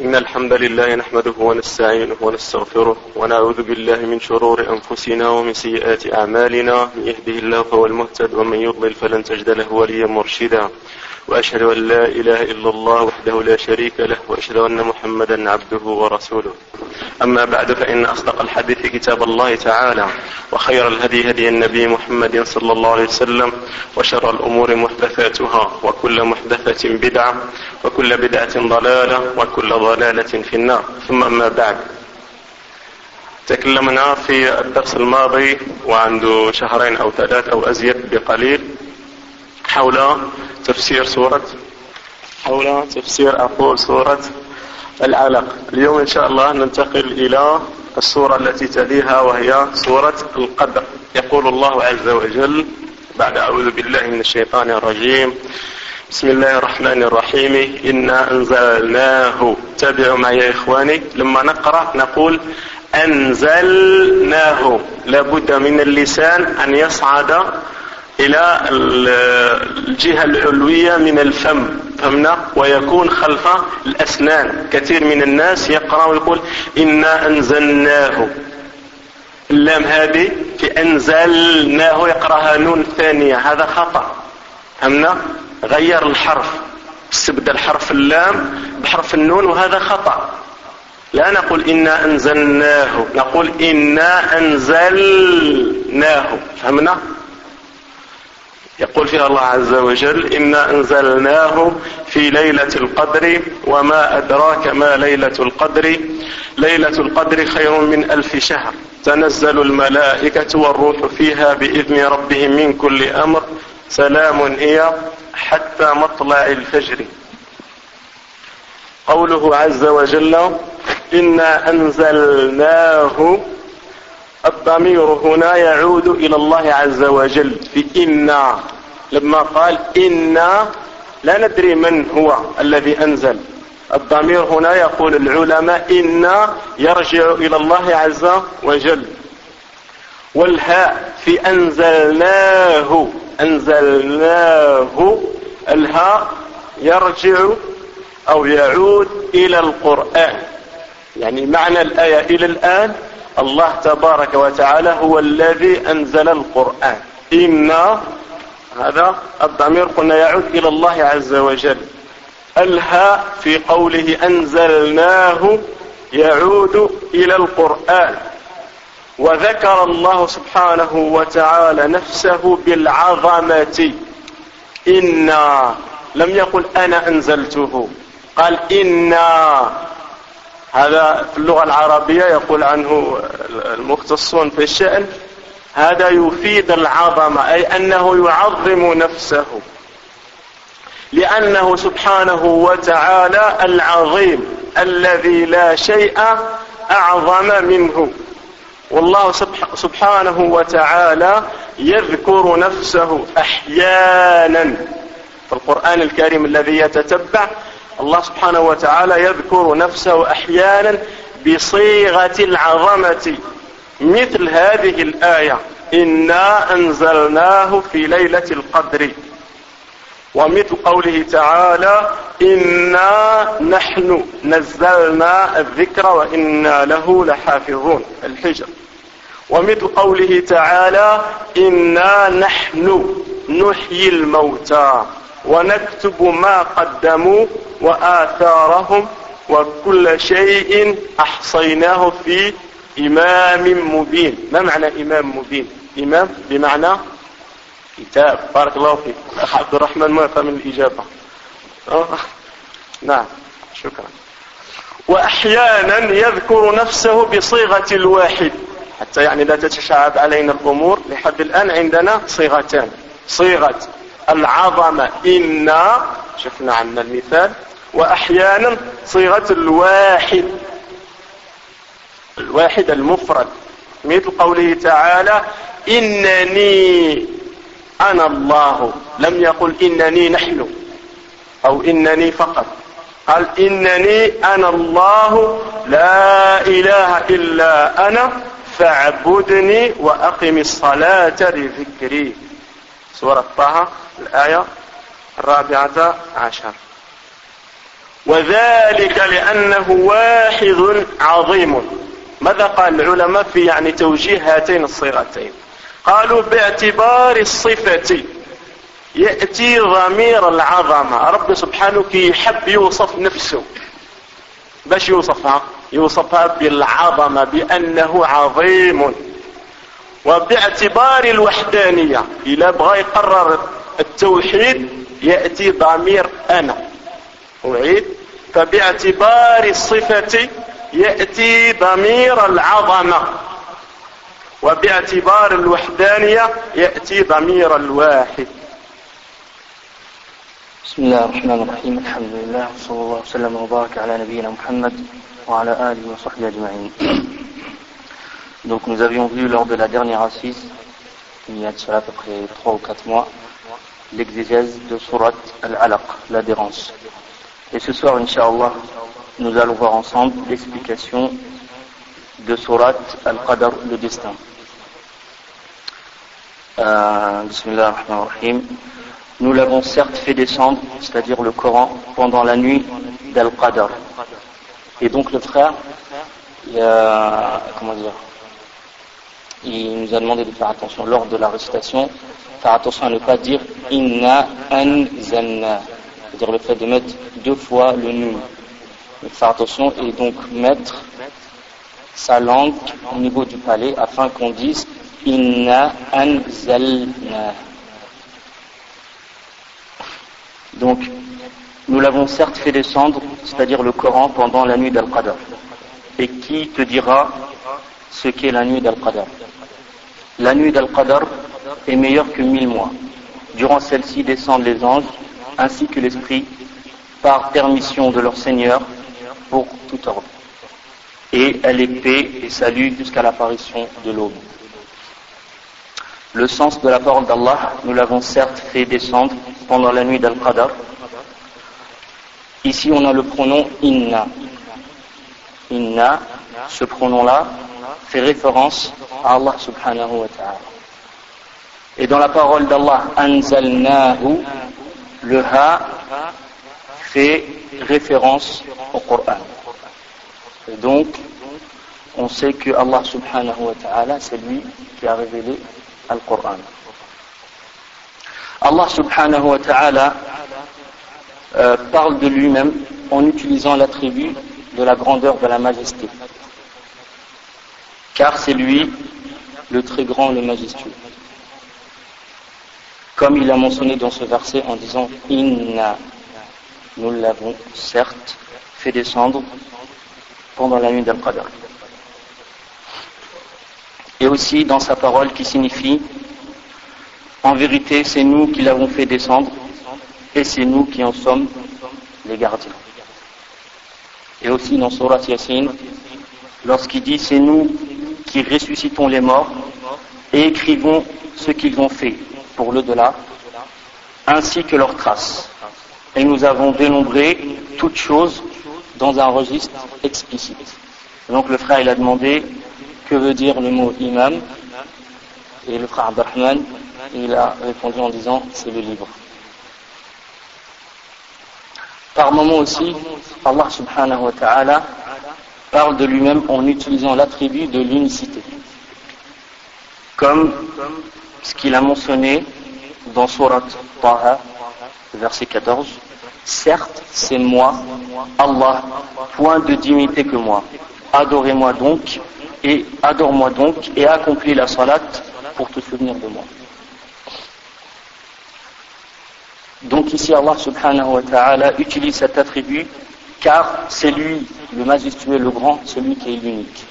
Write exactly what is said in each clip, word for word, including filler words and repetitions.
إن الحمد لله نحمده ونستعينه ونستغفره ونعوذ بالله من شرور أنفسنا ومن سيئات أعمالنا. من يهده الله فهو المهتد ومن يضلل فلن تجد له وليا مرشدا. وأشهد أن لا إله إلا الله وحده لا شريك له وأشهد أن محمدا عبده ورسوله. أما بعد فإن أصدق الحديث كتاب الله تعالى وخير الهدي هدي النبي محمد صلى الله عليه وسلم وشر الأمور محدثاتها وكل محدثة بدعة وكل بدعة ضلالة وكل ضلالة في النار. ثم أما بعد، تكلمنا في الدرس الماضي وعنده شهرين أو ثلاث أو أزيد بقليل حول تفسير سورة حول تفسير أقول سورة العلق. اليوم إن شاء الله ننتقل إلى السورة التي تليها وهي سورة القدر. يقول الله عز وجل بعد أعوذ بالله من الشيطان الرجيم: بسم الله الرحمن الرحيم إنا أنزلناه. تابعوا معي يا إخواني، لما نقرأ نقول أنزلناه، لابد من اللسان أن يصعد إلى الجهة العلوية من الفم، فهمنا، ويكون خلف الأسنان. كثير من الناس يقرأ ويقول إنا أنزلناه، اللام هذه في أنزلناه يقرأها نون ثانية، هذا خطأ، فهمنا، غير الحرف، استبدل حرف اللام بحرف النون وهذا خطأ. لا نقول إنا أنزلناه، نقول إنا أنزلناه، فهمنا. يقول فيها الله عز وجل: إنا أنزلناه في ليلة القدر وما أدراك ما ليلة القدر ليلة القدر خير من ألف شهر تنزل الملائكة والروح فيها بإذن ربهم من كل أمر سلام هي حتى مطلع الفجر. قوله عز وجل إنا أنزلناه، الضمير هنا يعود إلى الله عز وجل في إنا. لما قال إنا لا ندري من هو الذي أنزل، الضمير هنا يقول العلماء إنا يرجع إلى الله عز وجل. والهاء في أنزلناه، أنزلناه، الهاء يرجع أو يعود إلى القرآن، يعني معنى الآية إلى الآن الله تبارك وتعالى هو الذي أنزل القرآن. إنا هذا الضمير قلنا يعود إلى الله عز وجل. الهاء في قوله أنزلناه يعود إلى القرآن. وذكر الله سبحانه وتعالى نفسه بالعظمة، إنا، لم يقل أنا أنزلته، قال إنا. هذا في اللغة العربية يقول عنه المختصون في الشأن هذا يفيد العظمة، أي أنه يعظم نفسه، لأنه سبحانه وتعالى العظيم الذي لا شيء أعظم منه. والله سبحانه وتعالى يذكر نفسه أحيانا في القرآن الكريم الذي يتتبع، الله سبحانه وتعالى يذكر نفسه أحيانا بصيغة العظمة، مثل هذه الآية إنا أنزلناه في ليلة القدر، ومثل قوله تعالى إنا نحن نزلنا الذكر وإنا له لحافظون، الحجر. ومثل قوله تعالى إنا نحن نحيي الموتى ونكتب ما قدموا وآثارهم وكل شيء أحصيناه في إمام مبين. ما معنى إمام مبين؟ إمام بمعنى كتاب. بارك الله فيك أخ عبد الرحمن، ما يفهم الإجابة؟ أه؟ نعم، شكرا. وأحيانا يذكر نفسه بصيغة الواحد، حتى يعني لا تتشعب علينا الأمور. لحد الآن عندنا صيغتان، صيغة العظمة إنا، شفنا عنا المثال، وأحيانا صيغة الواحد، الواحد المفرد، مثل قوله تعالى إنني أنا الله، لم يقل إنني نحن أو إنني فقط، قال إنني أنا الله لا إله إلا أنا فاعبدني وأقم الصلاة لذكري. سورة طه الآية الرابعة عشر. وذلك لأنه واحد عظيم. ماذا قال العلماء في يعني توجيه هاتين الصيغتين؟ قالوا باعتبار الصفة يأتي ضمير العظمة. رب سبحانه كي يحب يوصف نفسه، باش يوصفها؟ يوصفها بالعظمة، بأنه عظيم. وباعتبار الوحدانية إذا بغى يقرر التوحيد يأتي ضمير أنا. أعيد، فباعتبار الصفة يأتي ضمير العظمة، وباعتبار الوحدانية يأتي ضمير الواحد. بسم الله الرحمن الرحيم. الحمد لله صلى الله وسلم وبارك على نبينا Muhammad وعلى آله وصحبه أجمعين. Donc nous avions vu lors de la dernière assise, il y a de cela à peu près trois ou quatre mois, l'exégèse de Surat Al-Alaq, l'adhérence. Et ce soir, Inch'Allah, nous allons voir ensemble l'explication de Surat Al-Qadr, le destin. Euh, Bismillah ar-Rahman ar-Rahim. Nous l'avons certes fait descendre, c'est-à-dire le Coran, pendant la nuit d'Al-Qadr. Et donc le frère, il a, comment dire, il nous a demandé de faire attention lors de la récitation, faire attention à ne pas dire Inna anzalna, c'est-à-dire le fait de mettre deux fois le nun. Faire attention et donc mettre sa langue au niveau du palais afin qu'on dise Inna anzalna. Donc, nous l'avons certes fait descendre, c'est-à-dire le Coran, pendant la nuit d'Al-Qadr. Et qui te dira ce qu'est la nuit d'Al-Qadr? La nuit d'Al-Qadr est meilleure que mille mois. Durant celle-ci descendent les anges, ainsi que l'esprit, par permission de leur Seigneur, pour tout ordre. Et elle est paix et salut jusqu'à l'apparition de l'aube. Le sens de la parole d'Allah, nous l'avons certes fait descendre pendant la nuit d'Al-Qadr. Ici, on a le pronom inna. Inna, ce pronom-là, fait référence à Allah subhanahu wa ta'ala. Et dans la parole d'Allah, anzalnahu, le ha fait référence au Coran. Et donc, on sait que Allah subhanahu wa ta'ala, c'est lui qui a révélé Al-Qur'an. Allah subhanahu wa ta'ala euh, parle de lui-même en utilisant l'attribut de la grandeur, de la majesté. Car c'est lui le très grand, le majestueux. Comme il a mentionné dans ce verset en disant Inna, nous l'avons certes fait descendre pendant la nuit d'Al-Qadr. Et aussi dans sa parole qui signifie en vérité c'est nous qui l'avons fait descendre et c'est nous qui en sommes les gardiens. Et aussi dans Surat Yasin, lorsqu'il dit c'est nous qui ressuscitons les morts et écrivons ce qu'ils ont fait pour l'au-delà ainsi que leurs traces. Et nous avons dénombré toutes choses dans un registre explicite. Donc le frère il a demandé que veut dire le mot imam, et le frère Abdurrahman il a répondu en disant c'est le livre. Par moment aussi, Allah subhanahu wa ta'ala parle de lui-même en utilisant l'attribut de l'unicité, comme ce qu'il a mentionné dans Surat Taha, verset quatorze. Certes, c'est moi, Allah, point de dignité que moi. Adorez-moi donc, et adore-moi donc, et accomplis la salat pour te souvenir de moi. Donc ici, Allah subhanahu wa ta'ala utilise cet attribut, car c'est lui, le majestueux, le grand, celui qui est l'unique.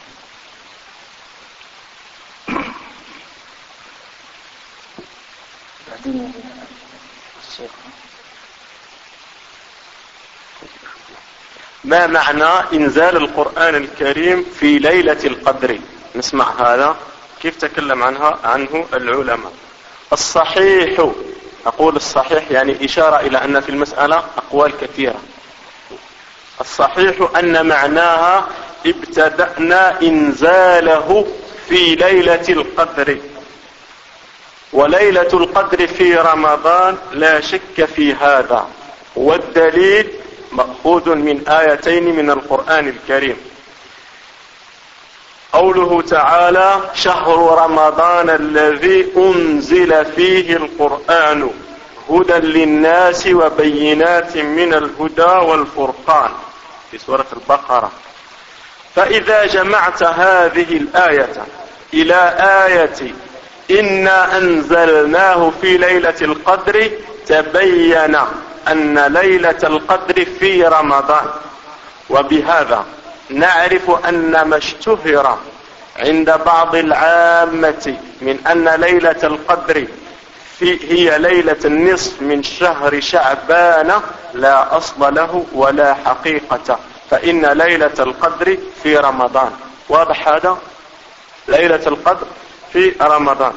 ما معنى إنزال القرآن الكريم في ليلة القدر؟ نسمع هذا كيف تكلم عنها عنه العلماء. الصحيح، أقول الصحيح يعني إشارة إلى أن في المسألة أقوال كثيرة. الصحيح أن معناها ابتدأنا إنزاله في ليلة القدر، وليلة القدر في رمضان لا شك في هذا، والدليل مأخوذ من آيتين من القرآن الكريم. قوله تعالى شهر رمضان الذي أنزل فيه القرآن هدى للناس وبينات من الهدى والفرقان في سورة البقرة. فإذا جمعت هذه الآية إلى آية إنا أنزلناه في ليلة القدر تبين أن ليلة القدر في رمضان. وبهذا نعرف أن ما اشتهر عند بعض العامة من أن ليلة القدر في هي ليلة النصف من شهر شعبان لا أصل له ولا حقيقة، فإن ليلة القدر في رمضان. واضح هذا؟ ليلة القدر في رمضان.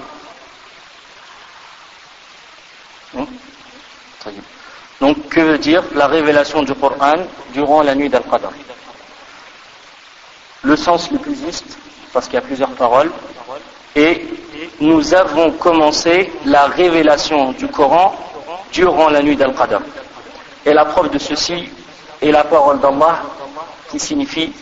Donc que veut dire la révélation du Coran durant la nuit d'Al-Qadr? Le sens le plus juste, parce qu'il y a plusieurs paroles, et nous avons commencé la révélation du Coran durant la nuit d'Al-Qadr. Et la preuve de ceci est la parole d'Allah qui signifie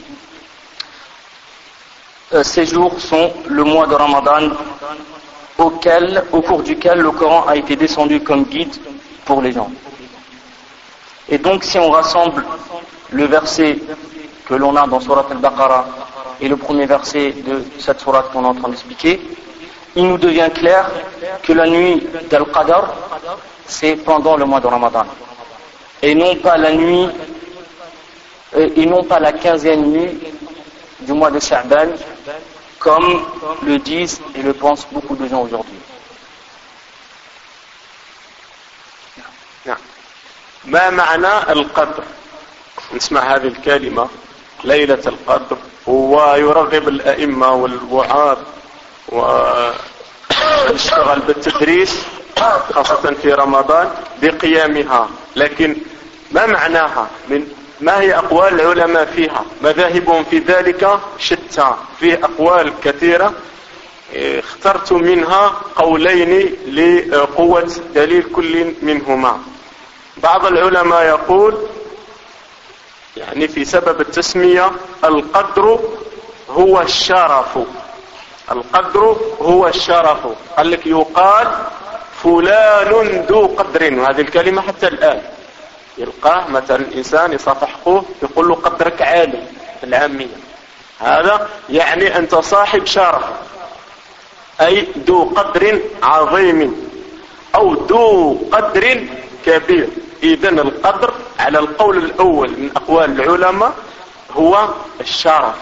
euh, ces jours sont le mois de Ramadan auquel, au cours duquel le Coran a été descendu comme guide pour les gens. Et donc si on rassemble le verset que l'on a dans Surat Al-Baqarah et le premier verset de cette sourate qu'on est en train d'expliquer, il nous devient clair que la nuit d'Al-Qadr, c'est pendant le mois de Ramadan. Et non pas la nuit, et non pas la quinzième nuit du mois de Sha'ban, comme le disent et le pensent beaucoup de gens aujourd'hui. ما معنى القدر؟ نسمع هذه الكلمة ليلة القدر ويرغب الأئمة والوعاظ ويشتغل بالتدريس خاصة في رمضان بقيامها، لكن ما معناها؟ من ما هي أقوال العلماء فيها؟ مذاهبهم في ذلك شتى، فيه أقوال كثيرة، اخترت منها قولين لقوة دليل كل منهما. بعض العلماء يقول يعني في سبب التسمية القدر هو الشرف، القدر هو الشرف، قال لك يقال فلان ذو قدر، وهذه الكلمة حتى الآن يلقاه مثلا إنسان يصافح أخوه يقول له قدرك عالي في العامية، هذا يعني أنت صاحب شرف، أي ذو قدر عظيم أو ذو قدر كبير. إذن القدر على القول الأول من أقوال العلماء هو الشرف،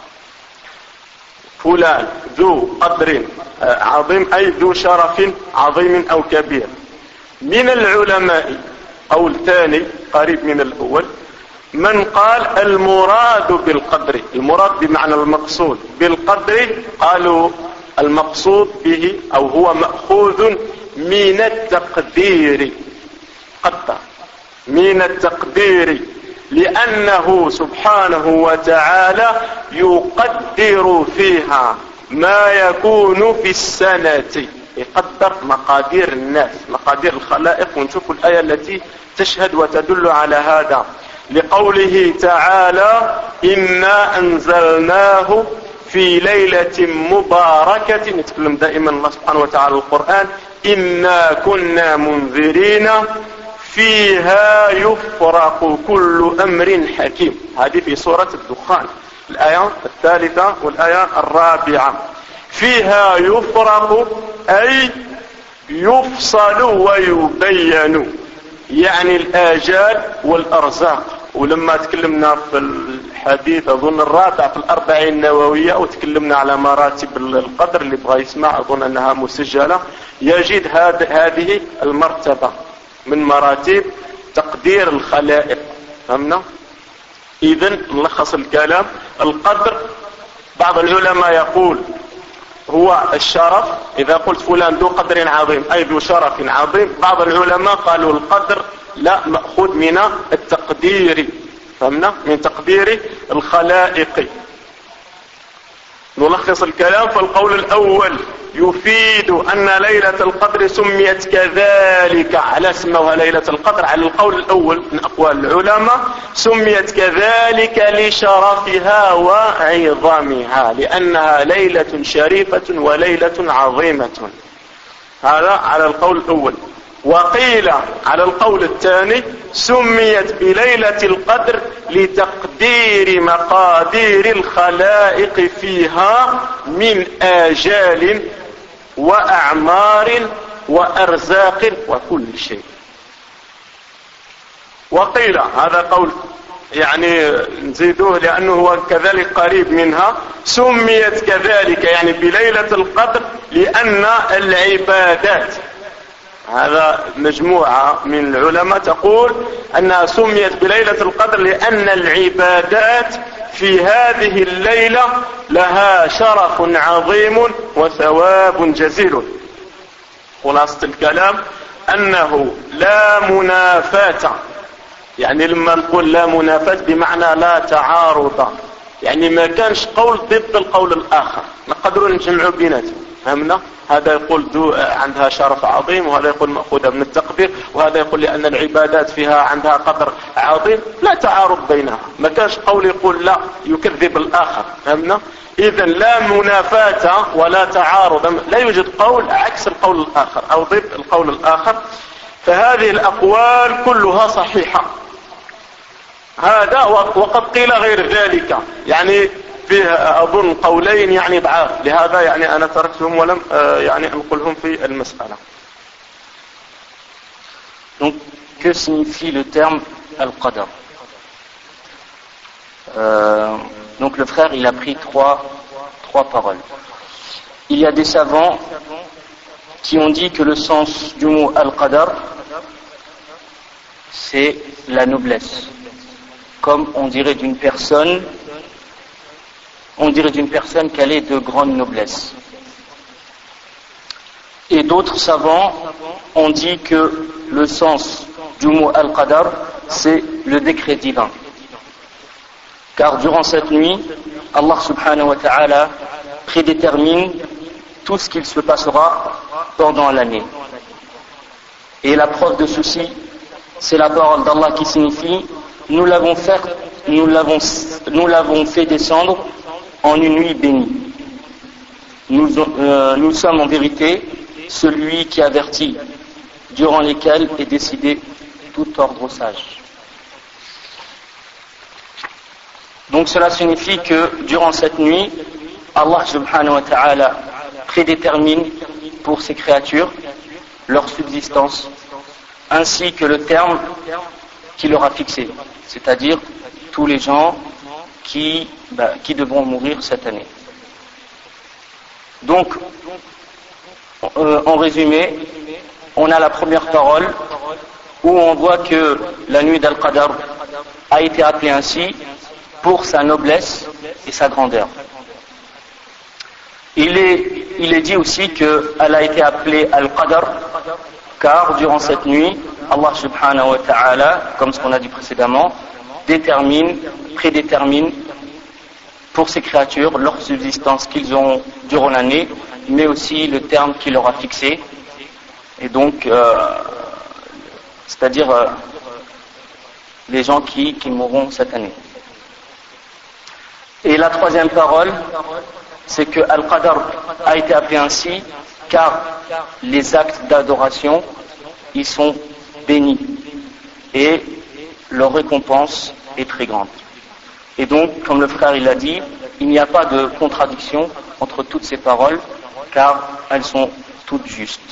فلان ذو قدر عظيم أي ذو شرف عظيم أو كبير. من العلماء قول ثاني قريب من الأول، من قال المراد بالقدر، المراد بمعنى المقصود بالقدر، قالوا المقصود به أو هو مأخوذ من التقدير، قدر من التقدير، لأنه سبحانه وتعالى يقدر فيها ما يكون في السنة، يقدر مقادير الناس، مقادير الخلائق، ونشوف الآية التي تشهد وتدل على هذا، لقوله تعالى إنا أنزلناه في ليلة مباركة. نتكلم دائما الله سبحانه وتعالى القرآن، إنا كنا منذرين فيها يفرق كل أمر حكيم، هذه في سورة الدخان الآية الثالثة والآية الرابعة. فيها يفرق أي يفصل ويبين، يعني الآجال والأرزاق. ولما تكلمنا في الحديث أظن الرابع في الأربعين النووية وتكلمنا على مراتب القدر، اللي بغى يسمع أظن أنها مسجلة يجد هذه المرتبة من مراتب تقدير الخلائق. فهمنا؟ إذن نلخص الكلام، القدر بعض العلماء يقول هو الشرف، إذا قلت فلان ذو قدر عظيم أي ذو شرف عظيم. بعض العلماء قالوا القدر لا، مأخوذ من التقدير، فهمنا؟ من تقدير الخلائق. نلخص الكلام. فالقول الأول يفيد أن ليلة القدر سميت كذلك على اسمها ليلة القدر، على القول الأول من أقوال العلماء سميت كذلك لشرفها وعظمها، لأنها ليلة شريفة وليلة عظيمة. هذا على القول الأول. وقيل على القول الثاني سميت بليلة القدر لتقدير مقادير الخلائق فيها من آجال وأعمار وأرزاق وكل شيء. وقيل هذا قول يعني نزيدوه لأنه هو كذلك قريب منها، سميت كذلك يعني بليلة القدر لأن العبادات، هذا مجموعة من العلماء تقول أنها سميت بليلة القدر لأن العبادات في هذه الليلة لها شرف عظيم وثواب جزيل. خلاصة الكلام أنه لا منافاة، يعني لما نقول لا منافاة بمعنى لا تعارض، يعني ما كانش قول ضد القول الآخر، نقدروا نجمعوا بيناتهم. فهمنا؟ هذا يقول دو عندها شرف عظيم، وهذا يقول مأخوذة من التقدير، وهذا يقول لأن العبادات فيها عندها قدر عظيم، لا تعارض بينها. ما كانش قول يقول لا يكذب الآخر. فهمنا؟ إذن لا منافاة ولا تعارض، لا يوجد قول عكس القول الآخر أو ضد القول الآخر. فهذه الأقوال كلها صحيحة. هذا وقد قيل غير ذلك، يعني فيه أظن قولين يعني ضعاف، لهذا يعني أنا تركتهم ولم يعني أنقلهم في المسألة. Donc, que signifie le terme Al-Qadr? euh, Donc le frère il a pris trois, trois paroles. Il y a des savants qui ont dit que le sens du mot Al-Qadr c'est la noblesse, comme on dirait d'une personne on dirait d'une personne qu'elle est de grande noblesse. Et d'autres savants ont dit que le sens du mot Al-Qadr c'est le décret divin, car durant cette nuit Allah subhanahu wa ta'ala prédétermine tout ce qu'il se passera pendant l'année. Et la preuve de ceci, c'est la parole d'Allah qui signifie nous l'avons fait, nous l'avons, nous l'avons fait descendre en une nuit bénie. Nous, euh, nous sommes en vérité celui qui avertit, durant lesquels est décidé tout ordre sage. Donc cela signifie que durant cette nuit, Allah subhanahu wa ta'ala prédétermine pour ses créatures leur subsistance, ainsi que le terme qu'il leur a fixé, c'est-à-dire tous les gens qui, bah, qui devront mourir cette année. Donc, euh, en résumé, on a la première parole où on voit que la nuit d'Al-Qadr a été appelée ainsi pour sa noblesse et sa grandeur. Il est, il est dit aussi qu'elle a été appelée Al-Qadr car durant cette nuit, Allah subhanahu wa ta'ala, comme ce qu'on a dit précédemment, détermine, prédétermine pour ces créatures leur subsistance qu'ils ont durant l'année, mais aussi le terme qu'il leur a fixé, et donc, euh, c'est-à-dire euh, les gens qui, qui mourront cette année. Et la troisième parole, c'est que Al-Qadr a été appelé ainsi car les actes d'adoration, ils sont bénis et leur récompense est très grande. Et donc, comme le frère il a dit, il n'y a pas de contradiction entre toutes ces paroles car elles sont toutes justes.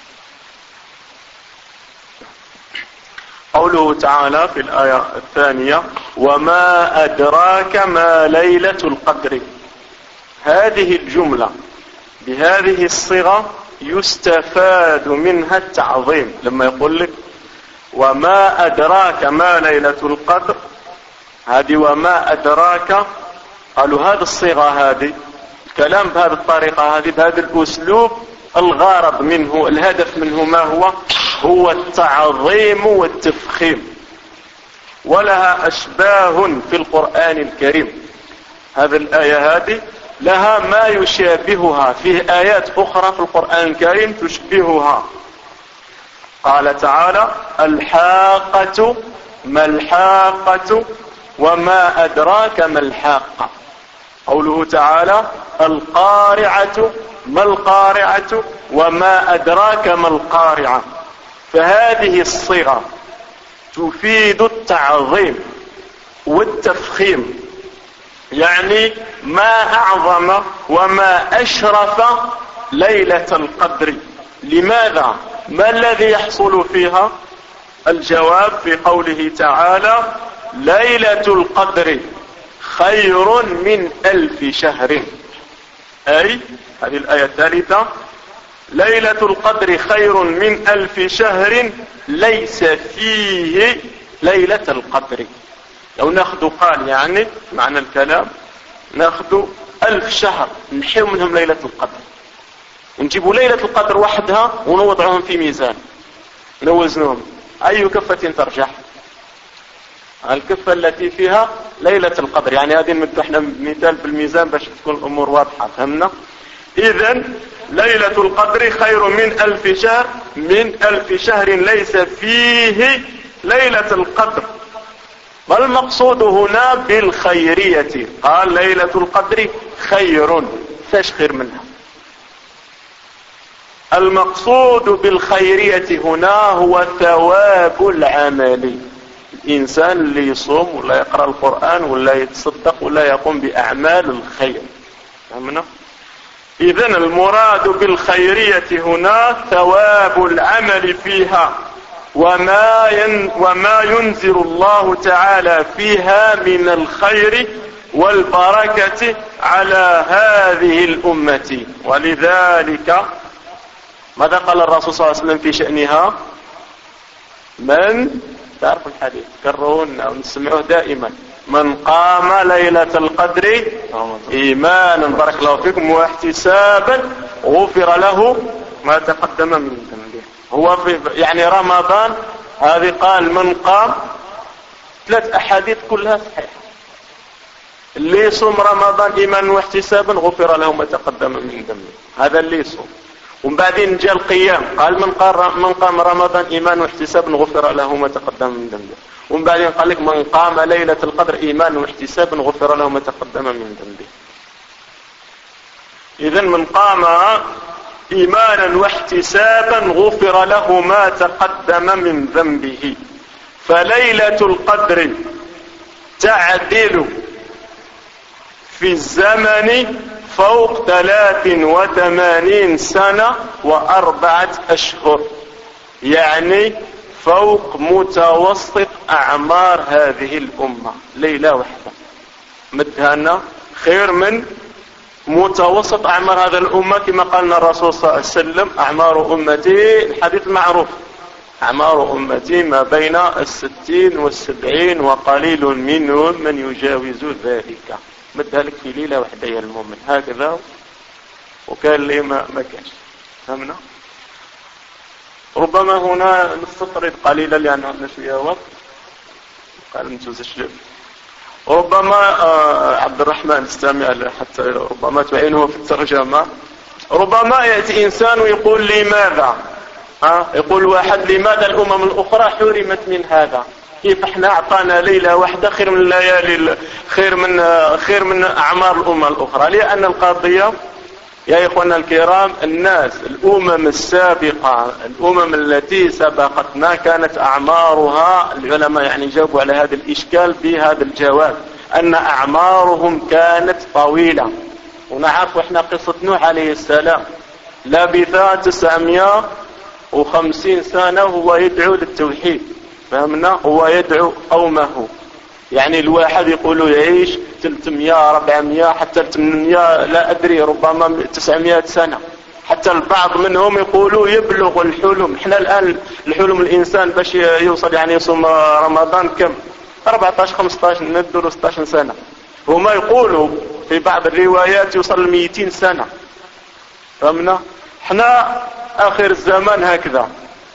قوله تعالى في الآية الثانية وما أدراك ما ليلة القدر، هذه الجملة بهذه الصيغة يستفاد منها التعظيم. لما يقول لك وما أدراك ما ليلة القدر، هذه وما أدراك، قالوا هذه الصيغة، هذه الكلام بهذه الطريقة، هذه بهذا الأسلوب، الغرض منه، الهدف منه ما هو؟ هو التعظيم والتفخيم، ولها أشباه في القرآن الكريم. هذه الآية هذه لها ما يشابهها، فيه آيات أخرى في القرآن الكريم تشبهها. قال تعالى: الحاقة ما الحاقة وما أدراك ما الحاقة. قوله تعالى: القارعة ما القارعة وما أدراك ما القارعة. فهذه الصيغة تفيد التعظيم والتفخيم، يعني ما أعظم وما أشرف ليلة القدر. لماذا؟ ما الذي يحصل فيها؟ الجواب في قوله تعالى: ليلة القدر خير من ألف شهر. أي هذه الآية الثالثة: ليلة القدر خير من ألف شهر ليس فيه ليلة القدر. لو ناخذ قال يعني معنى الكلام، ناخذ ألف شهر نحيو منهم ليلة القدر، ونجيبوا ليلة القدر وحدها ونوضعهم في ميزان نوزنهم، أي كفة ترجح؟ الكفة التي فيها ليلة القدر. يعني هذه نمد احنا مثال بالميزان باش تكون الأمور واضحة، فهمنا؟ إذن ليلة القدر خير من ألف شهر، من ألف شهر ليس فيه ليلة القدر. ما المقصود هنا بالخيرية؟ قال ليلة القدر خير، فاش خير منها؟ المقصود بالخيرية هنا هو ثواب العمل. الإنسان اللي يصوم ولا يقرأ القرآن ولا يتصدق ولا يقوم بأعمال الخير، فهمنا؟ إذن المراد بالخيرية هنا ثواب العمل فيها، وما ين وما ينزل الله تعالى فيها من الخير والبركة على هذه الأمة. ولذلك ماذا قال الرسول صلى الله عليه وسلم في شأنها؟ من تعرف الحديث كرهون أو نسمعه دائما: من قام ليلة القدر إيمانا بارك الله فيكم واحتسابا غفر له ما تقدم من ذنبه. هو في يعني رمضان هذه قال من قام، ثلاث أحاديث كلها صحيحة. اللي يصوم رمضان إيمانا واحتسابا غفر له ما تقدم من ذنبه، هذا اللي يصوم. ومن بعدين جاء القيام قال من قام من قام رمضان إيمانا واحتسابا غفر له ما تقدم من ذنبه. ومن بعدين قال لك من قام ليلة القدر إيمانا واحتسابا غفر له ما تقدم من ذنبه. إذن من قام إيمانا واحتسابا غفر له ما تقدم من ذنبه. فليلة القدر تعدل في الزمن فوق ثلاث وثمانين سنة وأربعة أشهر، يعني فوق متوسط أعمار هذه الأمة. ليلة واحدة مدهنا خير من متوسط أعمار هذا الأمة، كما قالنا الرسول صلى الله عليه وسلم: أعمار أمتي، الحديث المعروف: أعمار أمتي ما بين الستين والسبعين وقليل منهم من يجاوز ذلك. مدها لك في ليلة واحدة يا المؤمن هكذا، وكان لي ما ما كانش، فهمنا؟ ربما هنا نستطرد قليلا لأن عندنا شوية وقت، قال نجوز شوية. ربما آه عبد الرحمن استمع حتى ربما تعينه في الترجمة. ربما يأتي إنسان ويقول لماذا ها؟ يقول واحد: لماذا الأمم الأخرى حرمت من هذا؟ كيف احنا اعطانا ليلة واحدة خير من الليالي، خير من خير من اعمار الامم الاخرى؟ لان القضية يا اخوانا الكرام، الناس الامم السابقة، الامم التي سبقتنا كانت اعمارها، العلماء يعني جاوبوا على هذا الاشكال بهذا الجواب، ان اعمارهم كانت طويلة. ونعرف احنا قصة نوح عليه السلام، لبث تسعمائة وخمسين سنة وهو يدعو للتوحيد، فهمنا؟ هو يدعو قومه. يعني الواحد يقولوا يعيش ثلاثمائة أربعمائة حتى ثمانمائة لا أدري، ربما تسعمائة سنة. حتى البعض منهم يقولوا يبلغ الحلم. احنا الآن الحلم الإنسان باش يوصل يعني يصوم رمضان كم؟ أربعة عشر خمسة عشر ندور ستة عشر سنة. هما يقولوا في بعض الروايات يوصل مئتين سنة، فهمنا؟ احنا آخر الزمان هكذا،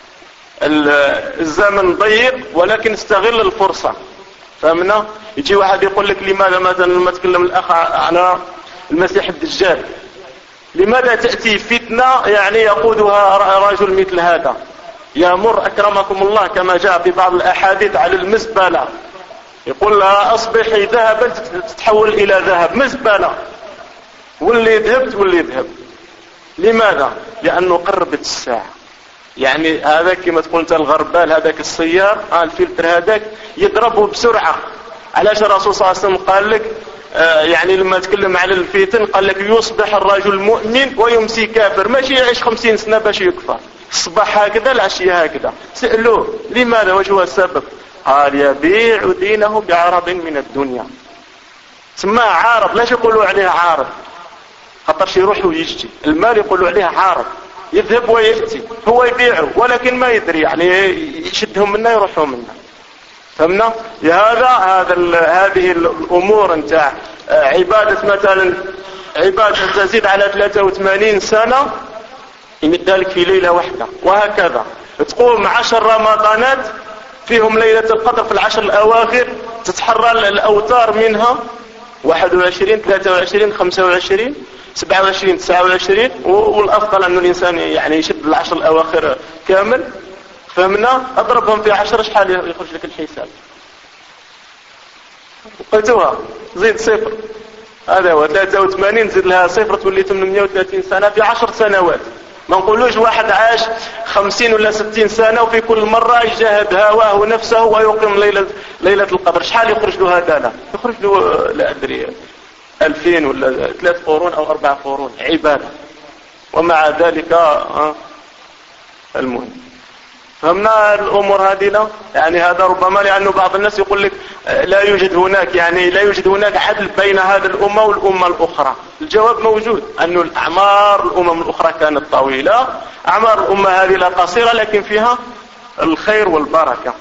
الزمن ضيق ولكن استغل الفرصة، فهمنا؟ يجي واحد يقول لك لماذا مثلا لما تكلم الأخ على المسيح الدجال. لماذا تأتي فتنة يعني يقودها رجل مثل هذا؟ يأمر أكرمكم الله كما جاء في بعض الأحاديث على المزبلة، يقول لها أصبحي ذهبا تتحول إلى ذهب، مزبلة، واللي ذهب واللي ذهب. لماذا؟ لأنه قربت الساعة. يعني هذا كما تقول انت الغربال هذاك السيار ها الفلتر هذاك يضربه بسرعة. علاش الرسول صلى الله عليه وسلم قال لك آه يعني لما تكلم على الفتن قال لك يصبح الرجل مؤمن ويمسي كافر، ماشي يعيش خمسين سنة باش يكفر، الصباح هكذا العشية هكذا. سألوه لماذا وش هو السبب؟ قال يبيع دينه بعرض من الدنيا. سماه عارض، لاش يقولوا عليه عارض؟ خاطرش يروح ويجي. المال يقولوا عليه عارض، يذهب ويأتي، هو يبيعه ولكن ما يدري، يعني يشدهم منا يروحوا منا. فهمنا؟ هذا هذا هذه الأمور نتاع عبادة، مثلا عبادة تزيد على ثلاثة وثمانين سنة يمد لك في ليلة واحدة، وهكذا تقوم عشر رمضانات فيهم ليلة القدر في العشر الأواخر، تتحرى الأوتار منها واحد وعشرين ثلاثة وعشرين خمسة وعشرين سبعة وعشرين تسعة وعشرين، والأفضل أن الإنسان يعني يشد العشر الأواخر كامل. فهمنا؟ أضربهم في عشر شحال يخرج لك الحساب؟ قلتوها زيد صفر، هذا هو ثلاثة وثمانين زيد لها صفر تولي ثمانمائة وثلاثين سنة في عشر سنوات. ما نقولوش واحد عاش خمسين ولا ستين سنة وفي كل مرة يجاهد هواه ونفسه ويقيم ليلة ليلة القدر، شحال يخرج له هذا؟ لا يخرج له لا أدري ألفين ولا ثلاث قرون أو أربع قرون عبادة، ومع ذلك آه المهم. فهمنا الأمور هذه؟ لا يعني هذا ربما لأنه بعض الناس يقول لك لا يوجد هناك يعني لا يوجد هناك عدل بين هذه الأمة والأمة الأخرى. الجواب موجود، أن الأعمار الأمم الأخرى كانت طويلة، أعمار الأمة هذه لا قصيرة لكن فيها الخير والبركة.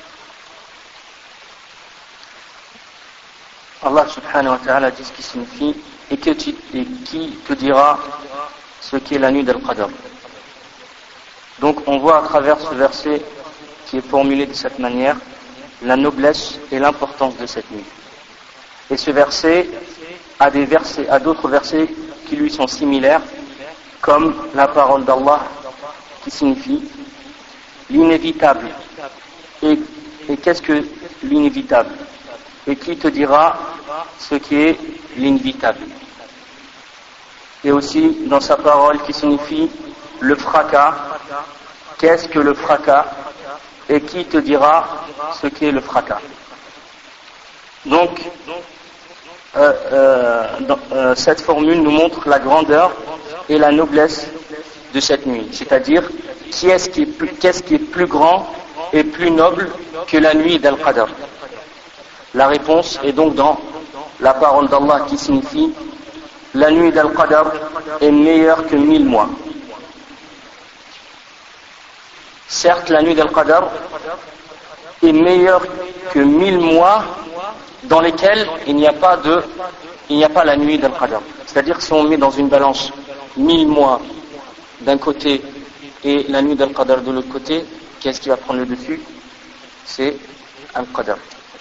Allah subhanahu wa ta'ala dit ce qui signifie et, que tu, et qui te dira ce qu'est la nuit d'Al-Qadr. Donc on voit à travers ce verset qui est formulé de cette manière la noblesse et l'importance de cette nuit. Et ce verset a des versets, a d'autres versets qui lui sont similaires, comme la parole d'Allah qui signifie l'inévitable. Et, et qu'est-ce que l'inévitable? Et qui te dira ce qui est l'inévitable? Et aussi dans sa parole qui signifie le fracas, qu'est-ce que le fracas? Et qui te dira ce qu'est le fracas? Donc, euh, euh, dans, euh, cette formule nous montre la grandeur et la noblesse de cette nuit. C'est-à-dire, qui est-ce qui est plus, qu'est-ce qui est plus grand et plus noble que la nuit d'Al-Qadr? La réponse est donc dans la parole d'Allah qui signifie la nuit d'Al-Qadr est meilleure que mille mois. Certes, la nuit d'Al-Qadr est meilleure que mille mois dans lesquels il n'y a pas de, il n'y a pas la nuit d'Al-Qadr. C'est-à-dire que si on met dans une balance mille mois d'un côté et la nuit d'Al-Qadr de l'autre côté, qu'est-ce qui va prendre le dessus? C'est Al-Qadr.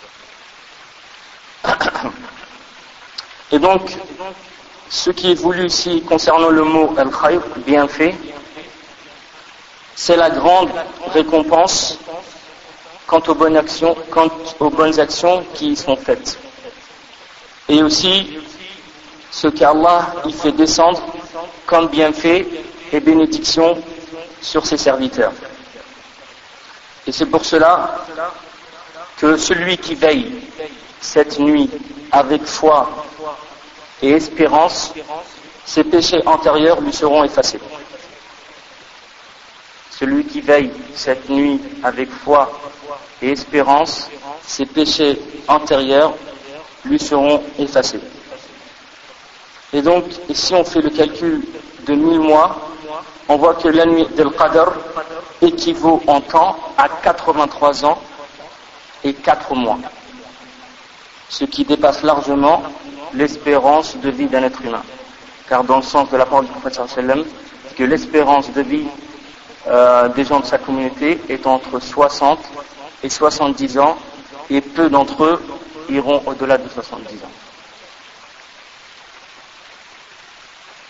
Et donc, ce qui est voulu ici concernant le mot Al-Khayr, bienfait, c'est la grande récompense quant aux bonnes actions, quant aux bonnes actions qui y sont faites. Et aussi, ce qu'Allah y fait descendre comme bienfait et bénédiction sur ses serviteurs. Et c'est pour cela que celui qui veille cette nuit avec foi et espérance, ses péchés antérieurs lui seront effacés. Celui qui veille cette nuit avec foi et espérance, ses péchés antérieurs lui seront effacés. Et donc, si on fait le calcul de mille mois, on voit que la nuit d'Al-Qadr équivaut en temps à quatre-vingt-trois ans et quatre mois. Ce qui dépasse largement l'espérance de vie d'un être humain. Car dans le sens de la parole du prophète sallallahu alayhi wa sallam, c'est que l'espérance de vie euh, des gens de sa communauté est entre soixante et soixante-dix ans, et peu d'entre eux iront au-delà de soixante-dix ans.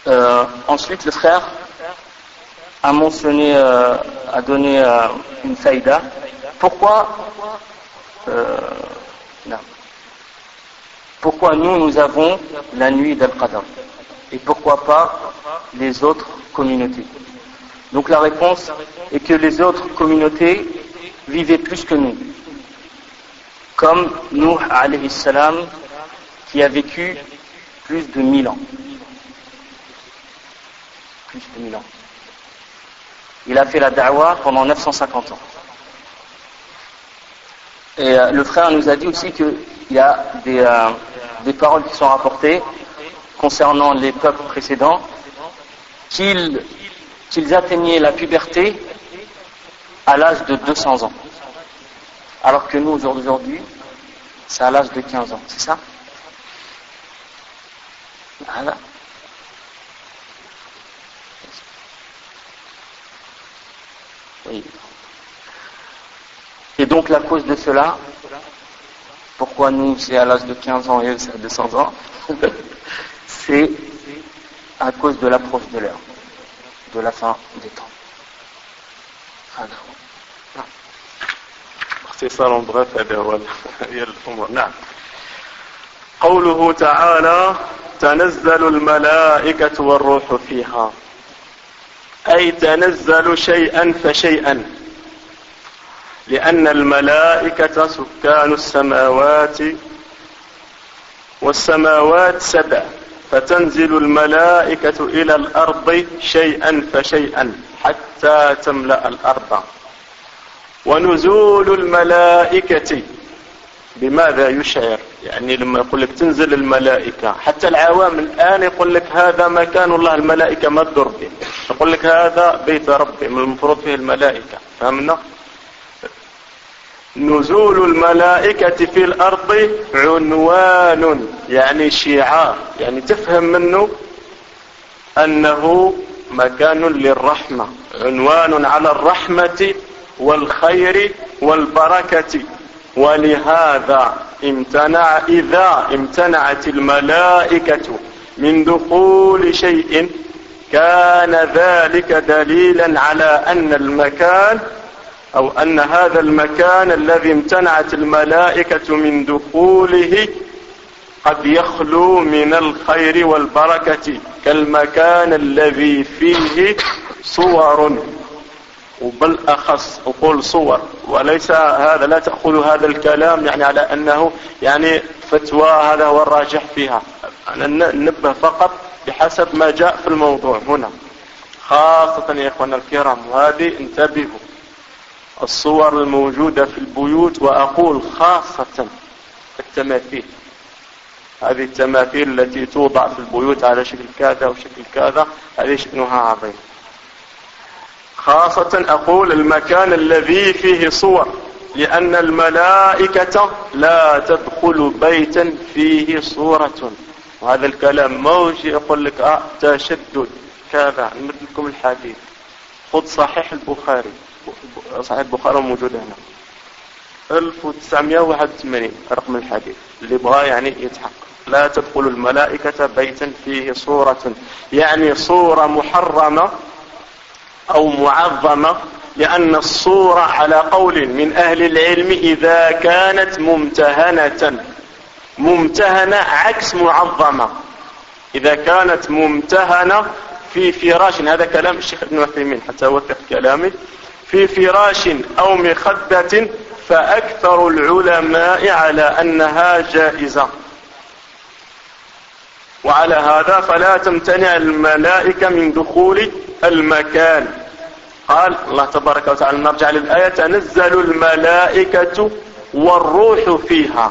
Euh, ensuite, le frère a mentionné, euh, a donné euh, une faïda. Pourquoi euh, non. Pourquoi nous, nous avons la nuit d'Al-Qadr et pourquoi pas les autres communautés? Donc la réponse est que les autres communautés vivaient plus que nous. Comme Nuh alayhi salam qui a vécu plus de mille ans. Plus de mille ans. Il a fait la da'wa pendant neuf cent cinquante ans. Et euh, le frère nous a dit aussi qu'il y a des, euh, des paroles qui sont rapportées concernant les peuples précédents, qu'ils, qu'ils atteignaient la puberté à l'âge de deux cents ans. Alors que nous, aujourd'hui, c'est à l'âge de quinze ans, c'est ça? Voilà. Oui. Et donc la cause de cela, pourquoi nous c'est à l'âge de quinze ans et eux c'est à deux cents ans, c'est à cause de l'approche de l'heure, de la fin des temps. Voilà. اختصارا bref هذا هو هي الأمور. نعم. قوله تعالى تنزل الملائكة والروح فيها، أي تنزل شيئا فشيئا، لأن الملائكة سكان السماوات والسماوات سبع، فتنزل الملائكة إلى الأرض شيئا فشيئا حتى تملأ الأرض. ونزول الملائكة بماذا يشعر؟ يعني لما يقول لك تنزل الملائكة، حتى العوام الآن يقول لك هذا مكان الله، الملائكة ما تدور به، يقول لك هذا بيت ربي المفروض فيه الملائكة. فهمنا؟ نزول الملائكة في الأرض عنوان، يعني شعار، يعني تفهم منه أنه مكان للرحمة، عنوان على الرحمة والخير والبركة. ولهذا امتنع إذا امتنعت الملائكة من دخول شيء كان ذلك دليلا على أن المكان أو أن هذا المكان الذي امتنعت الملائكة من دخوله قد يخلو من الخير والبركة، كالمكان الذي فيه صور، وبالأخص أقول صور، وليس هذا لا تأخذ هذا الكلام يعني على أنه يعني فتوى هذا هو الراجح فيها. أنا ننبه فقط بحسب ما جاء في الموضوع هنا، خاصة يا إخوانا الكرام، وهذه انتبهوا، الصور الموجودة في البيوت، وأقول خاصة التماثيل، هذه التماثيل التي توضع في البيوت على شكل كذا وشكل كذا، هذه شأنها عظيم. خاصة أقول المكان الذي فيه صور، لأن الملائكة لا تدخل بيتا فيه صورة. وهذا الكلام موجي يقول لك آه تشدد كذا. نمد لكم الحديث، خذ صحيح البخاري، صحيح البخاري موجود هنا ألف وتسعمائة وواحد وثمانين رقم الحديث، اللي بغى يعني يتحقق. لا تدخل الملائكة بيتا فيه صورة، يعني صورة محرمة أو معظمة، لأن الصورة على قول من أهل العلم إذا كانت ممتهنة، ممتهنة عكس معظمة، إذا كانت ممتهنة في فراش، هذا كلام الشيخ ابن عثيمين حتى وثق كلامي، في فراش أو مخدة، فأكثر العلماء على أنها جائزة. وعلى هذا فلا تمتنع الملائكة من دخول المكان. قال الله تبارك وتعالى، نرجع للآية، تنزل الملائكة والروح فيها.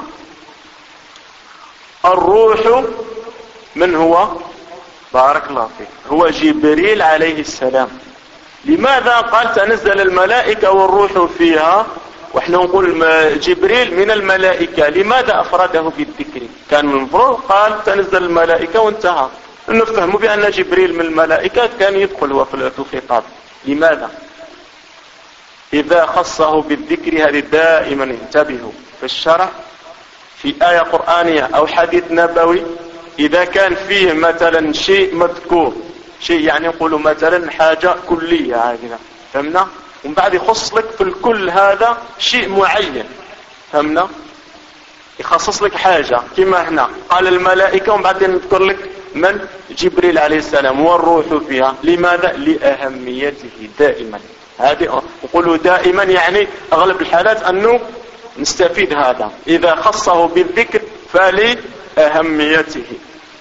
الروح من هو؟ بارك الله فيك، هو جبريل عليه السلام. لماذا قال تنزل الملائكة والروح فيها وإحنا نقول جبريل من الملائكة؟ لماذا أفرده بالذكر؟ كان من المفروض قال تنزل الملائكة وانتهى، نفهموا بأن جبريل من الملائكة كان يدخل هو في الخطاب. لماذا؟ إذا خصه بالذكر، هذه دائما انتبهوا في الشرع، في آية قرآنية أو حديث نبوي إذا كان فيه مثلا شيء مذكور، شيء يعني نقولوا مثلا حاجة كلية هكذا، فهمنا؟ ومن بعد يخص لك في الكل هذا شيء معين، فهمنا؟ يخصص لك حاجة كما هنا قال الملائكة، ومن بعد نذكر لك من؟ جبريل عليه السلام والروح فيها. لماذا؟ لأهميته دائما. هذه نقولوا دائما يعني أغلب الحالات أنه نستفيد هذا، إذا خصه بالذكر فلأهميته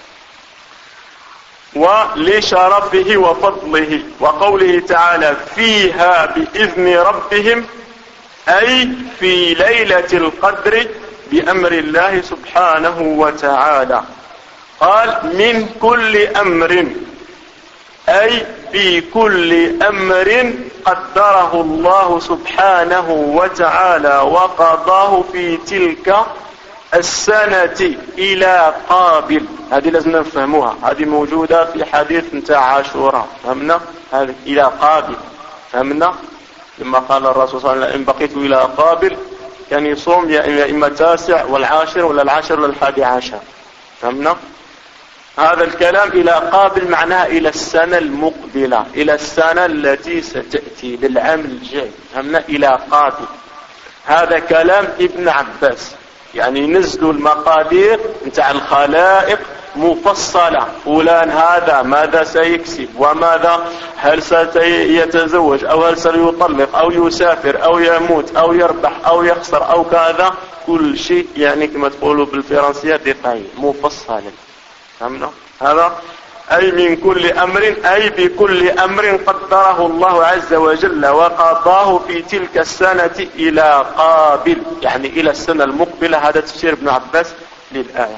ولشرفه وفضله. وقوله تعالى فيها بإذن ربهم، أي في ليلة القدر بأمر الله سبحانه وتعالى. قال من كل أمر، أي بكل أمر قدره الله سبحانه وتعالى وقضاه في تلك السنة إلى قابل. هذه لازم نفهموها، هذه موجودة في حديث نتاع عاشوراء، فهمنا؟ هذه إلى قابل، فهمنا؟ لما قال الرسول صلى الله عليه وسلم إن بقيت إلى قابل كان يصوم يا إما التاسع والعاشر ولا العاشر ولا الحادي عشر، فهمنا؟ هذا الكلام إلى قابل معناها إلى السنة المقبلة، إلى السنة التي ستأتي للعام الجاي، فهمنا؟ إلى قابل. هذا كلام ابن عباس، يعني نزلوا المقادير نتاع الخلائق مفصلة، فلان هذا ماذا سيكسب وماذا، هل سيتزوج أو هل سيطلق أو يسافر أو يموت أو يربح أو يخسر أو كذا، كل شيء يعني كما تقولوا بالفرنسية ديتاي مفصل، فهمنا؟ هذا أي من كل أمر، أي بكل أمر قدره الله عز وجل وقضاه في تلك السنة إلى قابل، يعني إلى السنة المقبلة. هذا تفسير ابن عباس للآية.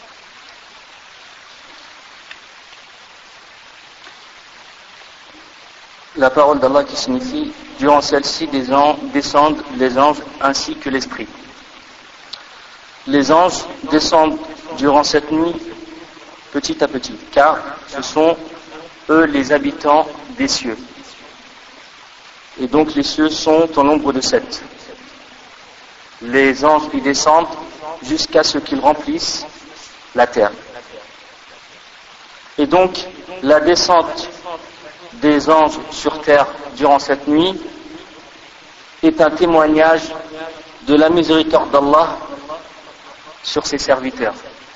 La parole d'Allah qui signifie durant celle-ci descendent les anges ainsi que l'esprit. Les anges descendent durant cette nuit petit à petit, car ce sont eux les habitants des cieux. Et donc les cieux sont au nombre de sept. Les anges y descendent jusqu'à ce qu'ils remplissent la terre. Et donc la descente des anges sur terre durant cette nuit est un témoignage de la miséricorde d'Allah sur ses serviteurs.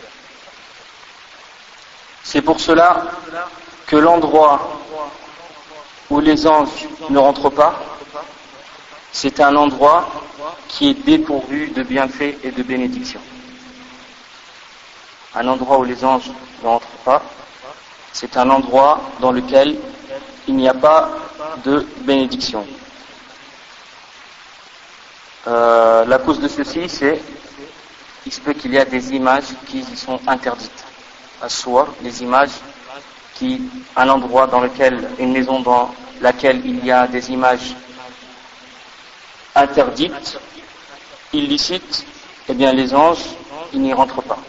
C'est pour cela que l'endroit où les anges ne rentrent pas, c'est un endroit qui est dépourvu de bienfaits et de bénédictions. Un endroit où les anges ne rentrent pas, c'est un endroit dans lequel il n'y a pas de bénédiction. Euh, la cause de ceci, c'est il se peut qu'il y a des images qui y sont interdites. As-suwar, les images qui, un endroit dans lequel, une maison dans laquelle il y a des images interdites, illicites, eh bien les anges, ils n'y rentrent pas.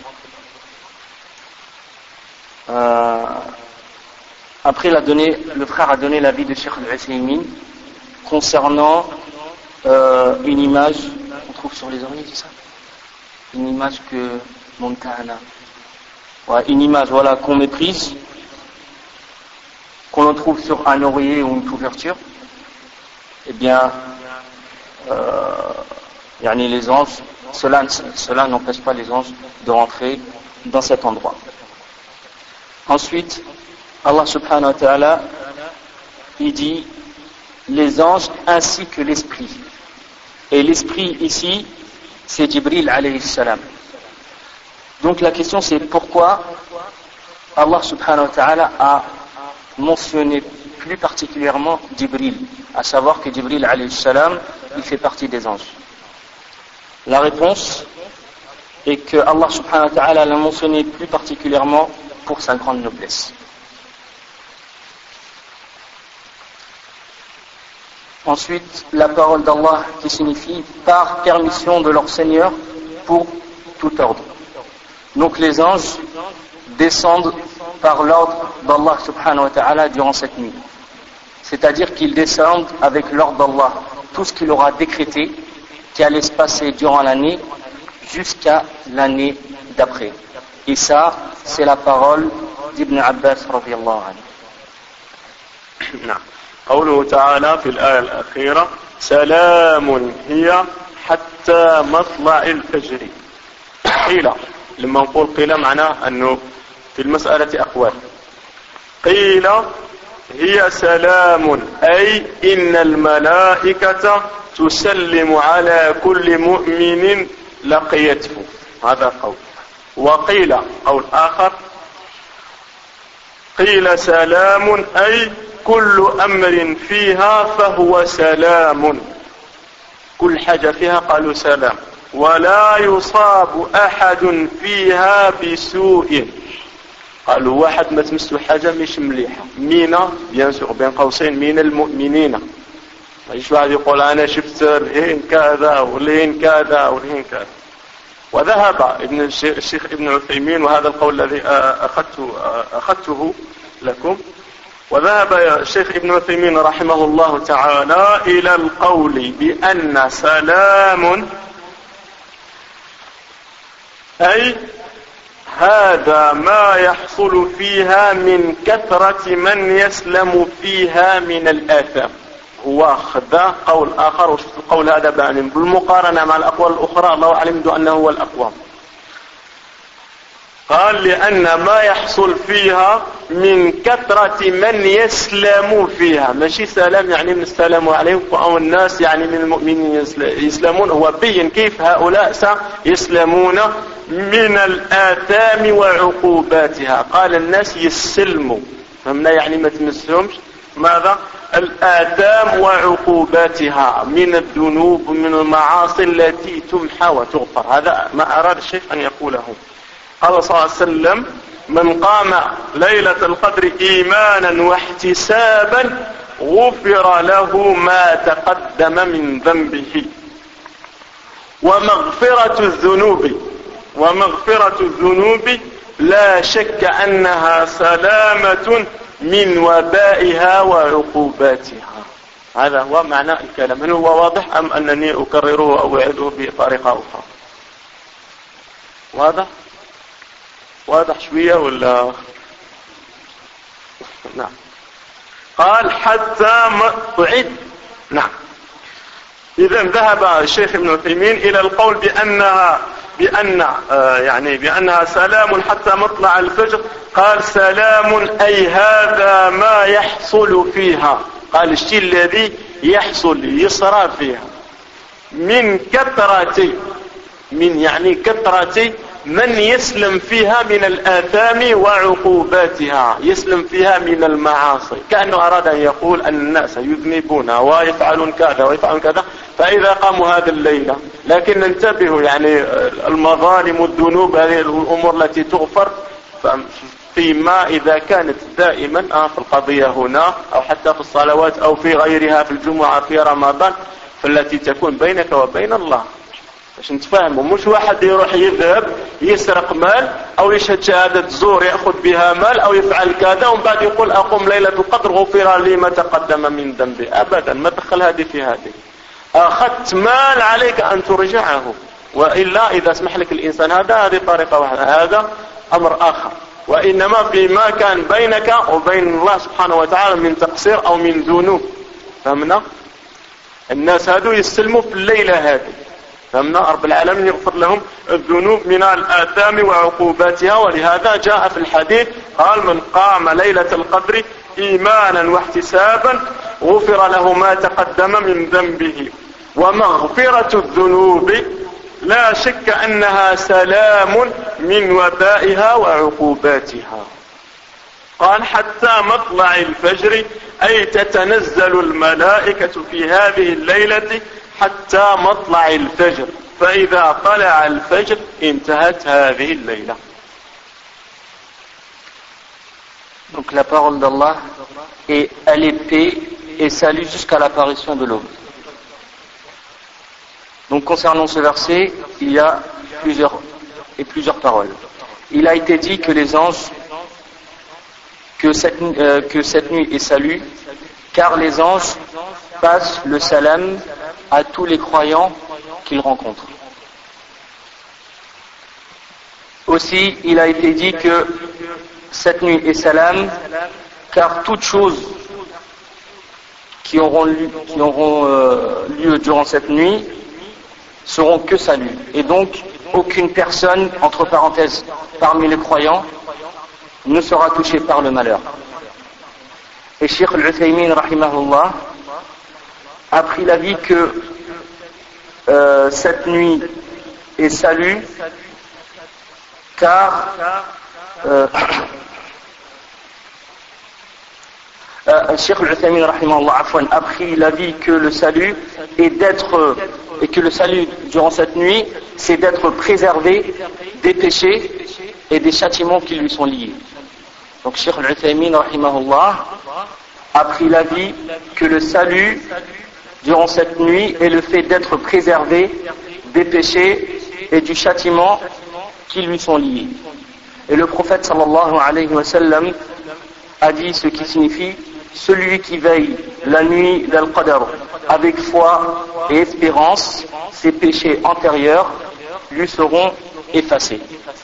Euh, après, il a donné, le frère a donné l'avis de Cheikh Al-Uthaymin concernant euh, une image qu'on trouve sur les oreillers, c'est ça? Une image que Montana, ouais, une image voilà qu'on méprise, qu'on trouve sur un oreiller ou une couverture, eh bien, euh, yani les anges, cela, cela n'empêche pas les anges de rentrer dans cet endroit. Ensuite, Allah subhanahu wa ta'ala, il dit les anges ainsi que l'esprit. Et l'esprit ici, c'est Jibril alayhi salam. Donc la question c'est pourquoi Allah subhanahu wa ta'ala a mentionné plus particulièrement Jibril, à savoir que Jibril alayhi salam, il fait partie des anges. La réponse est que Allah subhanahu wa ta'ala l'a mentionné plus particulièrement pour sa grande noblesse. Ensuite, la parole d'Allah qui signifie par permission de leur Seigneur pour tout ordre. Donc les anges descendent par l'ordre d'Allah subhanahu wa ta'ala durant cette nuit. C'est-à-dire qu'ils descendent avec l'ordre d'Allah, tout ce qu'il aura décrété qui allait se passer durant l'année jusqu'à l'année d'après. Et ça, c'est la parole d'Ibn Abbas radiyallahu anhu. نعم. قوله تعالى في الآية الأخيرة سلام هي حتى مطلع الفجر. قيل لما نقول قيل معناه أنه في المسألة أقوال. قيل هي سلام أي إن الملائكة تسلم على كل مؤمن لقيته. هذا قول. وقيل قول آخر قيل سلام أي كل أمر فيها فهو سلام. كل حاجة فيها قالوا سلام ولا يصاب أحد فيها بسوء. قالوا واحد ما تمسوا حاجة مش مليحة. مينا بيانسور بين قوسين من المؤمنين. مايش واحد يقول أنا شفت الهين كذا والهين كذا والهين كذا. وذهب ابن الشيخ ابن عثيمين وهذا القول الذي أخذته, أخذته لكم. وذهب الشيخ ابن عثيمين رحمه الله تعالى إلى القول بأن سلام أي هذا ما يحصل فيها من كثرة من يسلم فيها من الآثام. هو خذ قول آخر وشفت القول هذا بأن بالمقارنة مع الأقوال الأخرى الله أعلم أنه هو الأقوى. قال لأن ما يحصل فيها من كثرة من يسلم فيها. ماشي سلام يعني من السلام عليهم أو الناس يعني من المؤمنين يسلمون. هو بين كيف هؤلاء سيسلمون من الآثام وعقوباتها. قال الناس يسلموا فهمنا يعني ما تمسهمش ماذا الآثام وعقوباتها من الذنوب ومن المعاصي التي تمحى وتغفر. هذا ما أراد الشيخ أن يقوله. قال صلى الله عليه وسلم من قام ليلة القدر إيمانا واحتسابا غفر له ما تقدم من ذنبه. ومغفرة الذنوب ومغفرة الذنوب لا شك أنها سلامة من وبائها وعقوباتها. هذا هو معنى الكلام. هل هو واضح أم أنني أكرره أو أعيده بطريقة أخرى؟ واضح؟ واضح شوية ولا؟ نعم. قال حتى ما أعد. نعم. إذا ذهب الشيخ ابن عثيمين إلى القول بأنها بأن آه يعني بأنها سلام حتى مطلع الفجر. قال سلام أي هذا ما يحصل فيها. قال الشيء الذي يحصل يصرى فيها من كثرة من يعني كثرة من يسلم فيها من الآثام وعقوباتها. يسلم فيها من المعاصي. كأنه أراد أن يقول أن الناس يذنبون ويفعلون كذا ويفعلون كذا فإذا قاموا هذه الليلة. لكن انتبهوا يعني المظالم والذنوب هذه الأمور التي تغفر فيما إذا كانت دائما في القضية هنا أو حتى في الصلوات أو في غيرها في الجمعة في رمضان فالتي تكون بينك وبين الله. باش نتفاهموا مش واحد يروح يذهب يسرق مال او يشهد شهادة زور يأخذ بها مال او يفعل كذا ومن بعد يقول اقوم ليلة القدر غفر لي ما تقدم من ذنبي. ابدا ما دخل هذه في هذه. اخذت مال عليك ان ترجعه والا اذا اسمح لك الانسان هذا هذه طريقة واحدة. هذا امر اخر. وانما فيما كان بينك وبين الله سبحانه وتعالى من تقصير او من ذنوب. فهمنا؟ الناس هذو يستلموا في الليلة هذه. فمن رب العالمين يغفر لهم الذنوب من الآثام وعقوباتها. ولهذا جاء في الحديث قال من قام ليلة القدر إيمانا واحتسابا غفر له ما تقدم من ذنبه. ومغفرة الذنوب لا شك أنها سلام من وبائها وعقوباتها. قال حتى مطلع الفجر أي تتنزل الملائكة في هذه الليلة حتى مطلع الفجر فإذا طلع الفجر انتهت هذه الليلة. Donc la parole d'Allah est à l'épée et salut jusqu'à l'apparition de l'aube. Donc concernant ce verset, il y a plusieurs et plusieurs paroles. Il a été dit que les anges que cette, euh, que cette nuit est salut car les anges passent le salam à tous les croyants qu'ils rencontrent. Aussi, il a été dit que cette nuit est salam, car toutes choses qui auront, lieu, qui auront euh, lieu durant cette nuit seront que salut. Et donc, aucune personne, entre parenthèses, parmi les croyants, ne sera touchée par le malheur. Et Cheikh Al-Uthaymin, rahimahullah, a pris l'avis que euh, cette nuit est salut, car euh, euh, Cheikh Al-Uthaymin, rahimahullah, a pris l'avis que le salut est d'être, et que le salut durant cette nuit, c'est d'être préservé des péchés et des châtiments qui lui sont liés. Donc Cheikh Al-Uthaymin, rahimahullah, a pris l'avis que le salut durant cette nuit est le fait d'être préservé des péchés et du châtiment qui lui sont liés. Et le prophète sallallahu alayhi wa sallam a dit ce qui signifie: celui qui veille la nuit d'Al-Qadr avec foi et espérance, ses péchés antérieurs lui seront effacés.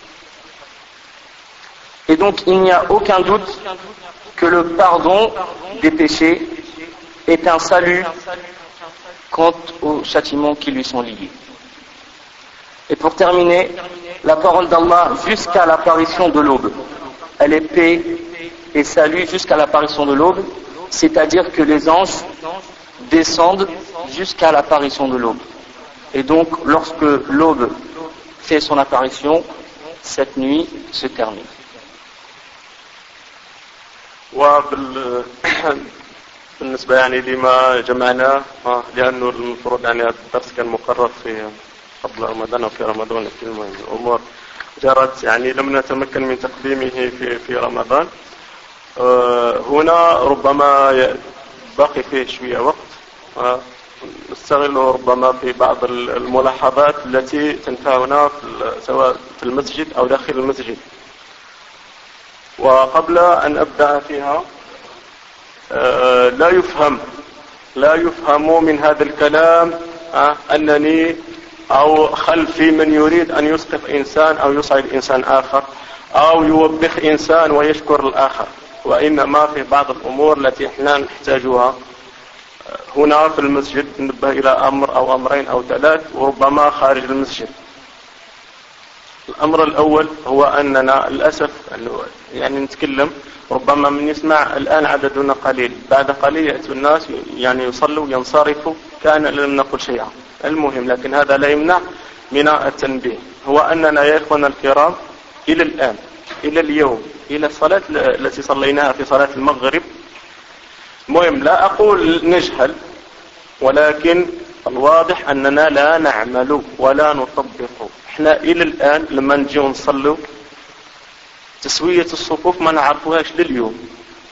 Et donc il n'y a aucun doute que le pardon des péchés est un salut quant aux châtiments qui lui sont liés. Et pour terminer, la parole d'Allah jusqu'à l'apparition de l'aube, elle est paix et salut jusqu'à l'apparition de l'aube, c'est-à-dire que les anges descendent jusqu'à l'apparition de l'aube. Et donc, lorsque l'aube fait son apparition, cette nuit se termine. بالنسبة يعني لما جمعناه لأنه المفروض يعني الدرس كان مقرر في قبل رمضان أو في رمضان، في الأمور جرت يعني لم نتمكن من تقديمه في في رمضان. هنا ربما باقي فيه شوية وقت نستغله ربما في بعض الملاحظات التي تنفعنا سواء في المسجد أو داخل المسجد. وقبل أن أبدأ فيها لا يفهم لا يفهم من هذا الكلام أنني أو خلفي من يريد أن يسقط إنسان أو يصعد إنسان آخر أو يوبخ إنسان ويشكر الآخر، وإنما في بعض الأمور التي احنا نحتاجها هنا في المسجد ننبه إلى أمر أو أمرين أو ثلاث وربما خارج المسجد. الأمر الأول هو أننا للأسف يعني نتكلم ربما من يسمع الآن عددنا قليل، بعد قليل يأتوا الناس يعني يصلوا ينصرفوا كأن لم نقل شيئا. المهم لكن هذا لا يمنع من التنبيه، هو أننا يا إخوانا الكرام إلى الآن إلى اليوم إلى الصلاة التي صليناها في صلاة المغرب، المهم لا أقول نجهل، ولكن الواضح أننا لا نعمل ولا نطبق. احنا إلى الآن لما نجي نصلوا تسوية الصفوف ما نعرفوهاش لليوم،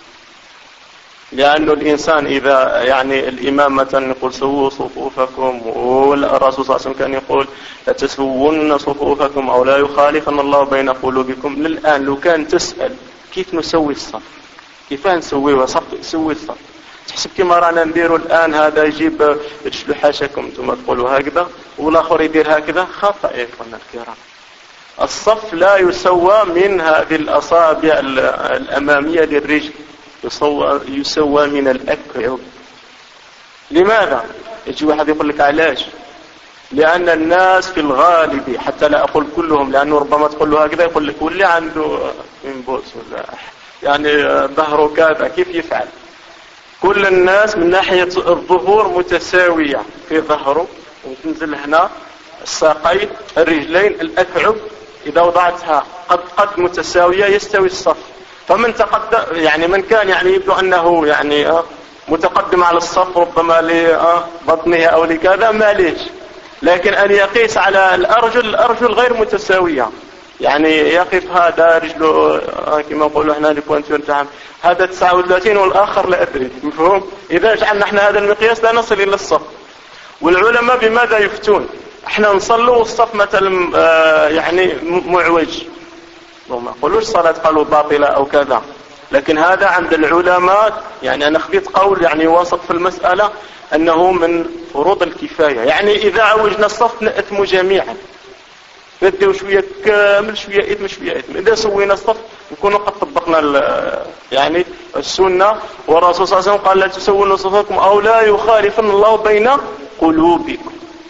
لأنه الإنسان إذا يعني الإمام مثلا يقول سووا صفوفكم، والرسول صلى الله عليه وسلم كان يقول لا تسوون صفوفكم أو لا يخالفن الله بين قلوبكم. للآن لو كان تسأل كيف نسوي الصف، كيف نسويه صف سوي الصف، تحسب كما رانا نديروا الآن هذا يجيب رجلوا حاشاكم ثم تقولوا هكذا والآخر يدير هكذا، خطأ يا إخوانا الكرام. الصف لا يسوى من هذه الأصابع الأمامية للرجل، يسوى, يسوى من الأكعب. لماذا؟ يجي واحد يقول لك علاش؟ لأن الناس في الغالب، حتى لا أقول كلهم لأنه ربما تقول له هكذا يقول لك واللي عنده انبوس ولا يعني ظهره كذا كيف يفعل؟ كل الناس من ناحية الظهور متساوية في ظهره، وتنزل هنا الساقين الرجلين الأكعب إذا وضعتها قد قد متساوية يستوي الصف. فمن تقدم يعني من كان يعني يبدو أنه يعني متقدم على الصف ربما لبطنه أو لكذا معليش، لكن أن يقيس على الأرجل الأرجل غير متساوية، يعني يقف هذا رجله كما نقولوا احنا لبوانتير تاعهم هذا تسعة وثلاثين والآخر لا أدري، مفهوم؟ إذا جعلنا احنا هذا المقياس لا نصل إلى الصف. والعلماء بماذا يفتون؟ احنا نصلوا والصف مثلا آه يعني معوج، ما نقولوش صلاة قالوا باطلة أو كذا، لكن هذا عند العلماء يعني أنا خذيت قول يعني واثق في المسألة أنه من فروض الكفاية، يعني إذا عوجنا الصف نأثم جميعا. نديو شويه كامل شويه اثم شويه اثم. اذا سوينا الصف نكونوا قد طبقنا يعني السنه، والرسول صلى الله عليه وسلم قال لا تسووا صفوفكم او لا يخالفن الله بين قلوبكم.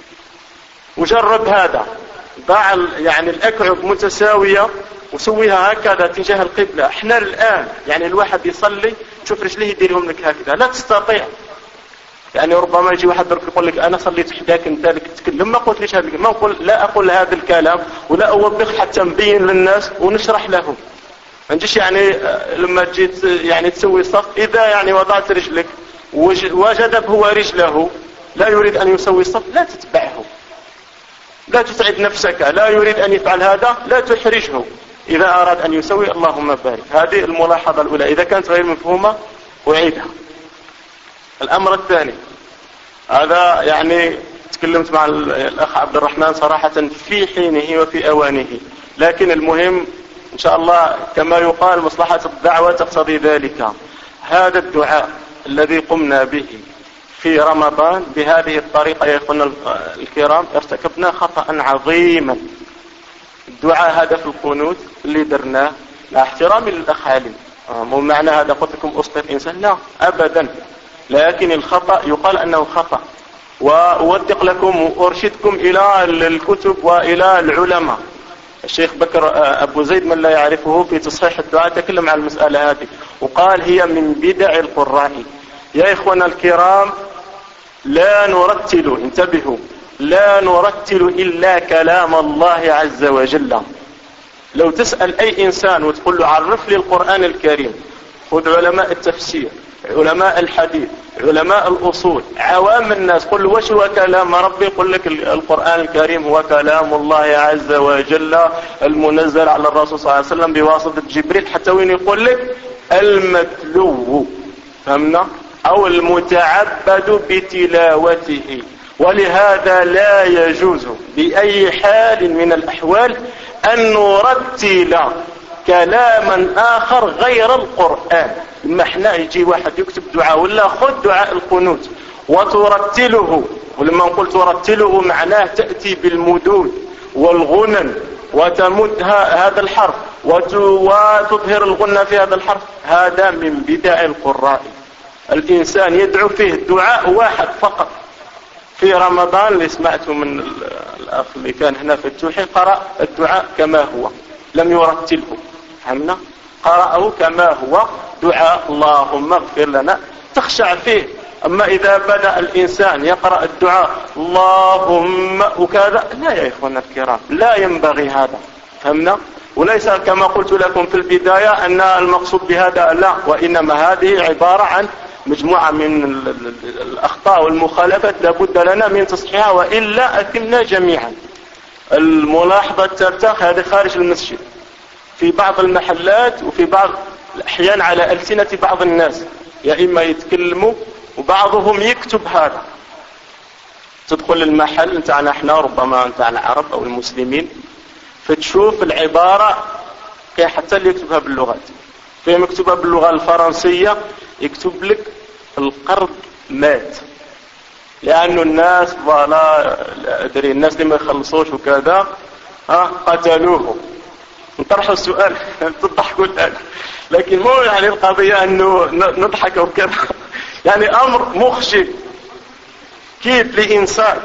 وجرب هذا، ضع يعني الاكعب متساويه وسويها هكذا تجاه القبله. احنا الان يعني الواحد يصلي تشوف رجليه يديرهم لك هكذا، لا تستطيع. يعني ربما يجي واحد درك يقول لك انا صليت حداك انت لك تتكلم، ما قلت ليش هذا، ما نقول لا اقول هذا الكلام ولا اوبخ حتى نبين للناس ونشرح لهم. ما نجيش يعني لما جيت يعني تسوي صف اذا يعني وضعت رجلك وجد هو رجله لا يريد ان يسوي صف لا تتبعه، لا تتعب نفسك، لا يريد ان يفعل هذا لا تحرجه. اذا اراد ان يسوي اللهم بارك. هذه الملاحظه الاولى، اذا كانت غير مفهومه اعيدها. الامر الثاني، هذا يعني تكلمت مع الاخ عبد الرحمن صراحة في حينه وفي اوانه، لكن المهم ان شاء الله كما يقال مصلحة الدعوة تقتضي ذلك. هذا الدعاء الذي قمنا به في رمضان بهذه الطريقة يا اخواننا الكرام ارتكبنا خطأ عظيما. الدعاء هذا في القنوت اللي درناه مع احترامي للاخ علي، مو معنى هذا قلت لكم اسقط انسان، لا ابدا، لكن الخطأ يقال انه خطأ. وأودق لكم وارشدكم الى الكتب والى العلماء. الشيخ بكر ابو زيد من لا يعرفه في تصحيح الدعاء تكلم عن المسألة هذه وقال هي من بدع القراء. يا اخوانا الكرام لا نرتل، انتبهوا، لا نرتل الا كلام الله عز وجل. لو تسأل اي انسان وتقول له عرف لي القرآن الكريم، خذ علماء التفسير، علماء الحديث، علماء الأصول، عوام الناس، قل وش هو كلام ربي؟ يقول لك القرآن الكريم هو كلام الله عز وجل المنزل على الرسول صلى الله عليه وسلم بواسطة جبريل، حتى وين يقول لك المتلو، فهمنا؟ أو المتعبد بتلاوته. ولهذا لا يجوز بأي حال من الأحوال أن نرتل كلاما آخر غير القرآن. لما احنا يجي واحد يكتب دعاء ولا خذ دعاء القنوت وترتله، ولما نقول ترتله معناه تأتي بالمدود والغنن وتمد هذا الحرف وتظهر الغنة في هذا الحرف، هذا من بدع القراء. الإنسان يدعو فيه الدعاء واحد فقط. في رمضان اللي سمعته من الأخ اللي كان هنا في التوحي قرأ الدعاء كما هو، لم يرتله، فهمنا؟ قرأه كما هو دعاء اللهم اغفر لنا، تخشع فيه. أما إذا بدأ الإنسان يقرأ الدعاء اللهم وكذا، لا يا إخوانا الكرام، لا ينبغي هذا، فهمنا؟ وليس كما قلت لكم في البداية أن المقصود بهذا لا، وإنما هذه عبارة عن مجموعة من الأخطاء والمخالفات لابد لنا من تصحيحها وإلا أثمنا جميعا. الملاحظة الثالثة، هذه خارج المسجد في بعض المحلات وفي بعض الأحيان على ألسنة بعض الناس، يا إما يتكلموا وبعضهم يكتب هذا. تدخل المحل نتاعنا احنا ربما نتاع العرب أو المسلمين فتشوف العبارة كي حتى اللي يكتبها باللغات، في مكتوبة باللغة الفرنسية يكتب لك القرض مات، لأنه الناس ولا أدري الناس اللي ما يخلصوش وكذا ها قتلوه. نطرح السؤال تضحكوا الآن، لكن مو يعني القضية أنه نضحك وكذا، يعني أمر مخشي. كيف لإنسان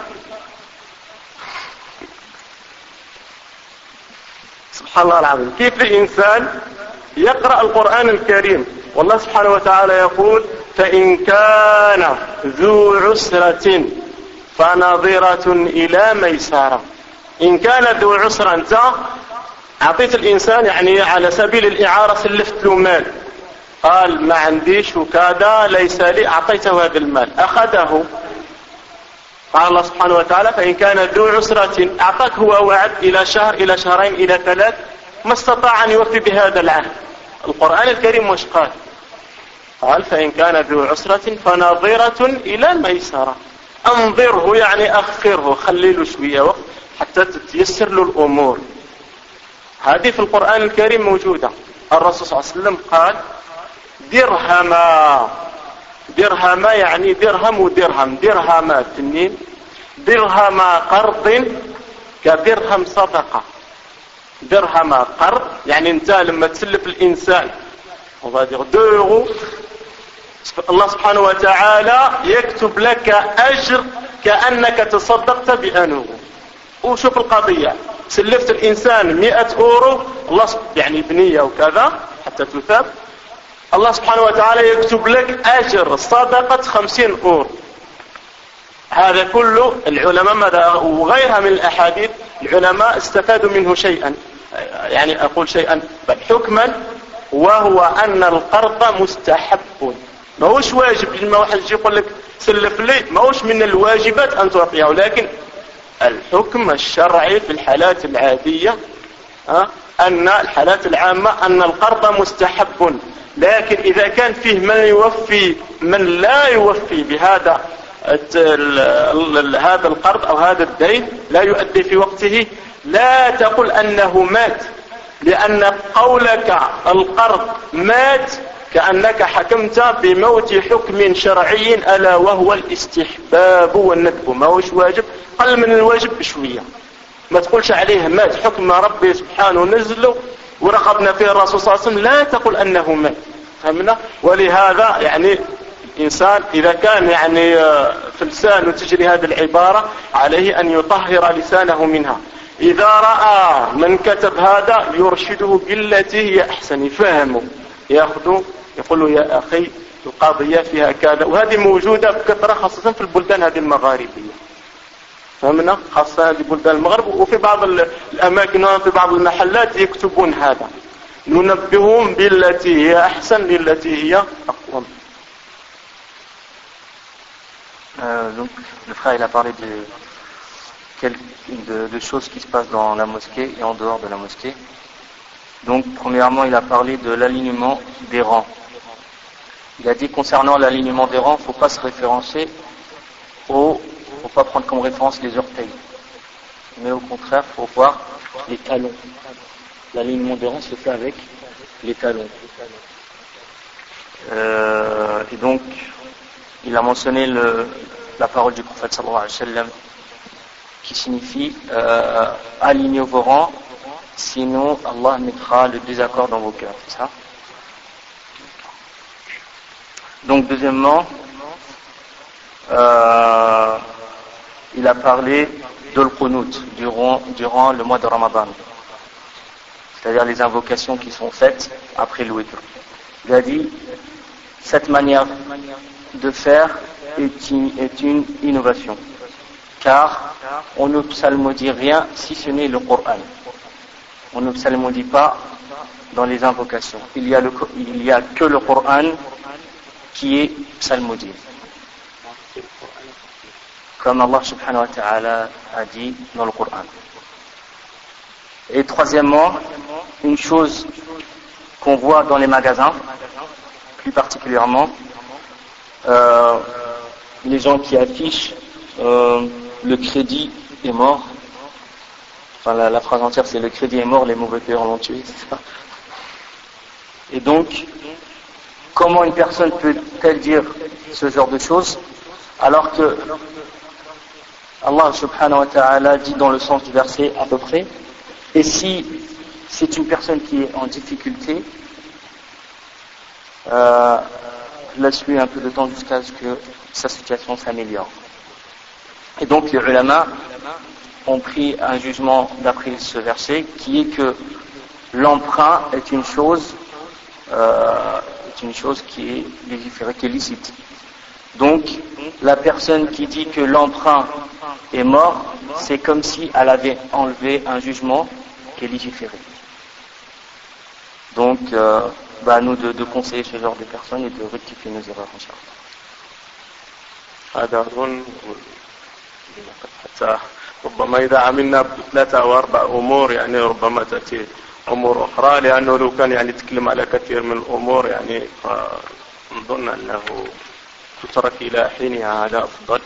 سبحان الله العظيم، كيف لإنسان يقرأ القرآن الكريم والله سبحانه وتعالى يقول فإن كان ذو عسرة فنظرة إلى ميسرة. إن كان ذو عسرة، أنت أعطيت الإنسان يعني على سبيل الإعارة، سلفت له مال، قال ما عنديش وكذا ليس لي، أعطيته هذا المال أخذه. قال الله سبحانه وتعالى فإن كان ذو عسرة، أعطاك هو وعد إلى شهر إلى شهرين إلى ثلاث، ما استطاع أن يوفي بهذا العهد. القرآن الكريم مش قال قال فإن كان ذو عسرة فنظرة إلى ميسرة، أنظره يعني أخره، خلي له شوية وقت حتى تتيسر له الأمور. هذه في القرآن الكريم موجودة. الرسول صلى الله عليه وسلم قال درهما، درهما يعني درهم ودرهم، درهما اثنين، درهما قرض كدرهم صدقة. درهم قرض يعني انت لما تسلف الانسان وغادي deux euros الله سبحانه وتعالى يكتب لك اجر كأنك تصدقت بان اورو. وشوف القضية، سلفت الانسان مئة اورو الله يعني بنية وكذا حتى تثاب، الله سبحانه وتعالى يكتب لك اجر صدقة خمسين اورو. هذا كله العلماء ماذا وغيرها من الاحاديث العلماء استفادوا منه شيئا، يعني اقول شيئا بل حكما، وهو ان القرض مستحب، ما هوش واجب. لما واحد يجي يقول لك سلف لي ما هوش من الواجبات ان تعطيه، ولكن الحكم الشرعي في الحالات العادية ان الحالات العامة ان القرض مستحب. لكن اذا كان فيه من يوفي من لا يوفي بهذا هذا القرض او هذا الدين لا يؤدي في وقته، لا تقل انه مات، لان قولك القرض مات كأنك حكمت بموت حكم شرعي الا وهو الاستحباب والندب، ما هوش واجب، قل من الواجب بشوية. ما تقولش عليه مات، حكم ربي سبحانه نزله ورغبنا فيه الرسول صلى الله عليه وسلم، لا تقل انه مات. فهمنا؟ ولهذا يعني الإنسان إذا كان يعني في لسانه تجري هذه العبارة عليه أن يطهر لسانه منها. إذا رأى من كتب هذا يرشده بالتي هي أحسن، يفهمه، يأخذه يقول له يا أخي القضية فيها كذا، وهذه موجودة بكثرة خاصة في البلدان هذه المغاربية. فهمنا؟ خاصة في بلدان المغرب، وفي بعض الأماكن وفي بعض المحلات يكتبون هذا، ننبههم بالتي هي أحسن للتي هي أقوم. Euh, donc, le frère il a parlé de, de, de choses qui se passent dans la mosquée et en dehors de la mosquée. Donc, premièrement, il a parlé de l'alignement des rangs. Il a dit concernant l'alignement des rangs, il ne faut pas se référencer au, il ne faut pas prendre comme référence les orteils, mais au contraire, il faut voir les talons. L'alignement des rangs se fait avec les talons. Euh, et donc, il a mentionné le, la parole du prophète sallallahu alayhi wa sallam qui signifie euh, alignez vos rangs, sinon Allah mettra le désaccord dans vos cœurs, c'est ça? Donc deuxièmement, euh, il a parlé de l'qunut durant, durant le mois de Ramadan, c'est-à-dire les invocations qui sont faites après le witr. Il a dit cette manière de faire est une, est une innovation, car on ne psalmodie rien si ce n'est le Coran. On ne psalmodie pas dans les invocations. Il y a, le, il y a que le Coran qui est psalmodié, comme Allah subhanahu wa ta'ala a dit dans le Coran. Et troisièmement, une chose qu'on voit dans les magasins, plus particulièrement, Euh, les gens qui affichent euh, le crédit est mort, enfin la, la phrase entière c'est le crédit est mort, les mauvais payeurs l'ont tué, c'est ça. Et donc, comment une personne peut-elle dire ce genre de choses alors que Allah subhanahu wa ta'ala dit dans le sens du verset à peu près, et si c'est une personne qui est en difficulté, euh, laisse-lui un peu de temps jusqu'à ce que sa situation s'améliore. Et donc les ulama ont pris un jugement d'après ce verset qui est que l'emprunt est une chose euh, est une chose qui est légiférée, qui est licite. Donc la personne qui dit que l'emprunt est mort, c'est comme si elle avait enlevé un jugement qui est légiféré. Donc euh, bah, à nous de, de conseiller ce genre de personnes et de rectifier nos erreurs, Inch'Allah. هذا أظن حتى ربما إذا عملنا ثلاثة أو أربع أمور يعني ربما تأتي أمور أخرى، لأنه لو كان يعني يتكلم على كثير من الأمور يعني نظن أنه تترك إلى حينها، هذا أفضل.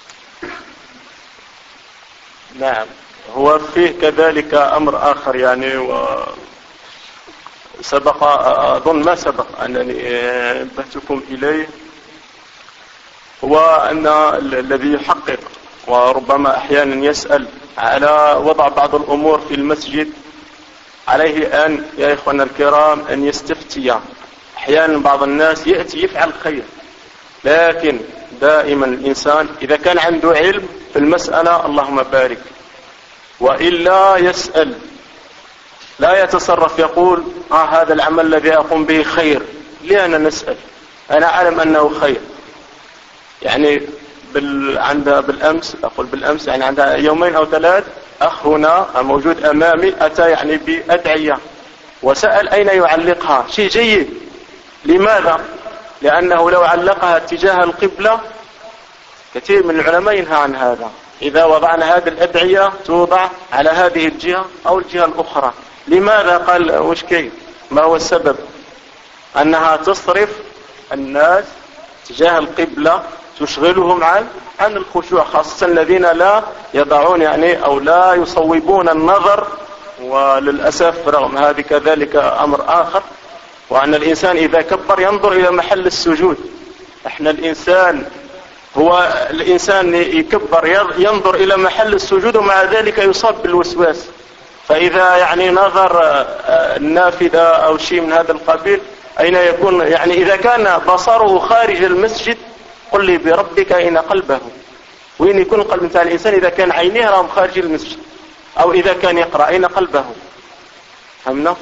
نعم، هو فيه كذلك أمر آخر يعني و سبق أظن ما سبق أنني نبهتكم إليه، هو أن الذي يحقق وربما أحيانا يسأل على وضع بعض الأمور في المسجد، عليه أن يا إخوانا الكرام أن يستفتي. أحيانا بعض الناس يأتي يفعل خير، لكن دائما الإنسان إذا كان عنده علم في المسألة اللهم بارك، وإلا يسأل، لا يتصرف يقول آه هذا العمل الذي أقوم به خير، ليه أنا نسأل؟ أنا أعلم أنه خير. يعني بال... عند بالأمس أقول بالأمس يعني عند يومين أو ثلاث أخ هنا موجود أمامي أتى يعني بأدعية وسأل أين يعلقها، شيء جيد. لماذا؟ لأنه لو علقها اتجاه القبلة، كثير من العلماء ينهى عن هذا، إذا وضعنا هذه الأدعية توضع على هذه الجهة أو الجهة الأخرى. لماذا؟ قال وش كيف؟ ما هو السبب؟ أنها تصرف الناس تجاه القبلة، تشغلهم عن عن الخشوع، خاصة الذين لا يضعون يعني أو لا يصوبون النظر. وللأسف رغم هذه كذلك أمر آخر، وأن الإنسان إذا كبر ينظر إلى محل السجود. احنا الإنسان هو الإنسان يكبر ينظر إلى محل السجود، ومع ذلك يصاب بالوسواس. فإذا يعني نظر النافذة أو شيء من هذا القبيل أين يكون؟ يعني إذا كان بصره خارج المسجد قل لي بربك أين قلبه؟ وين يكون القلب بتاع الإنسان إذا كان عينيه راهم خارج المسجد؟ أو إذا كان يقرأ أين قلبه؟ فهمنا؟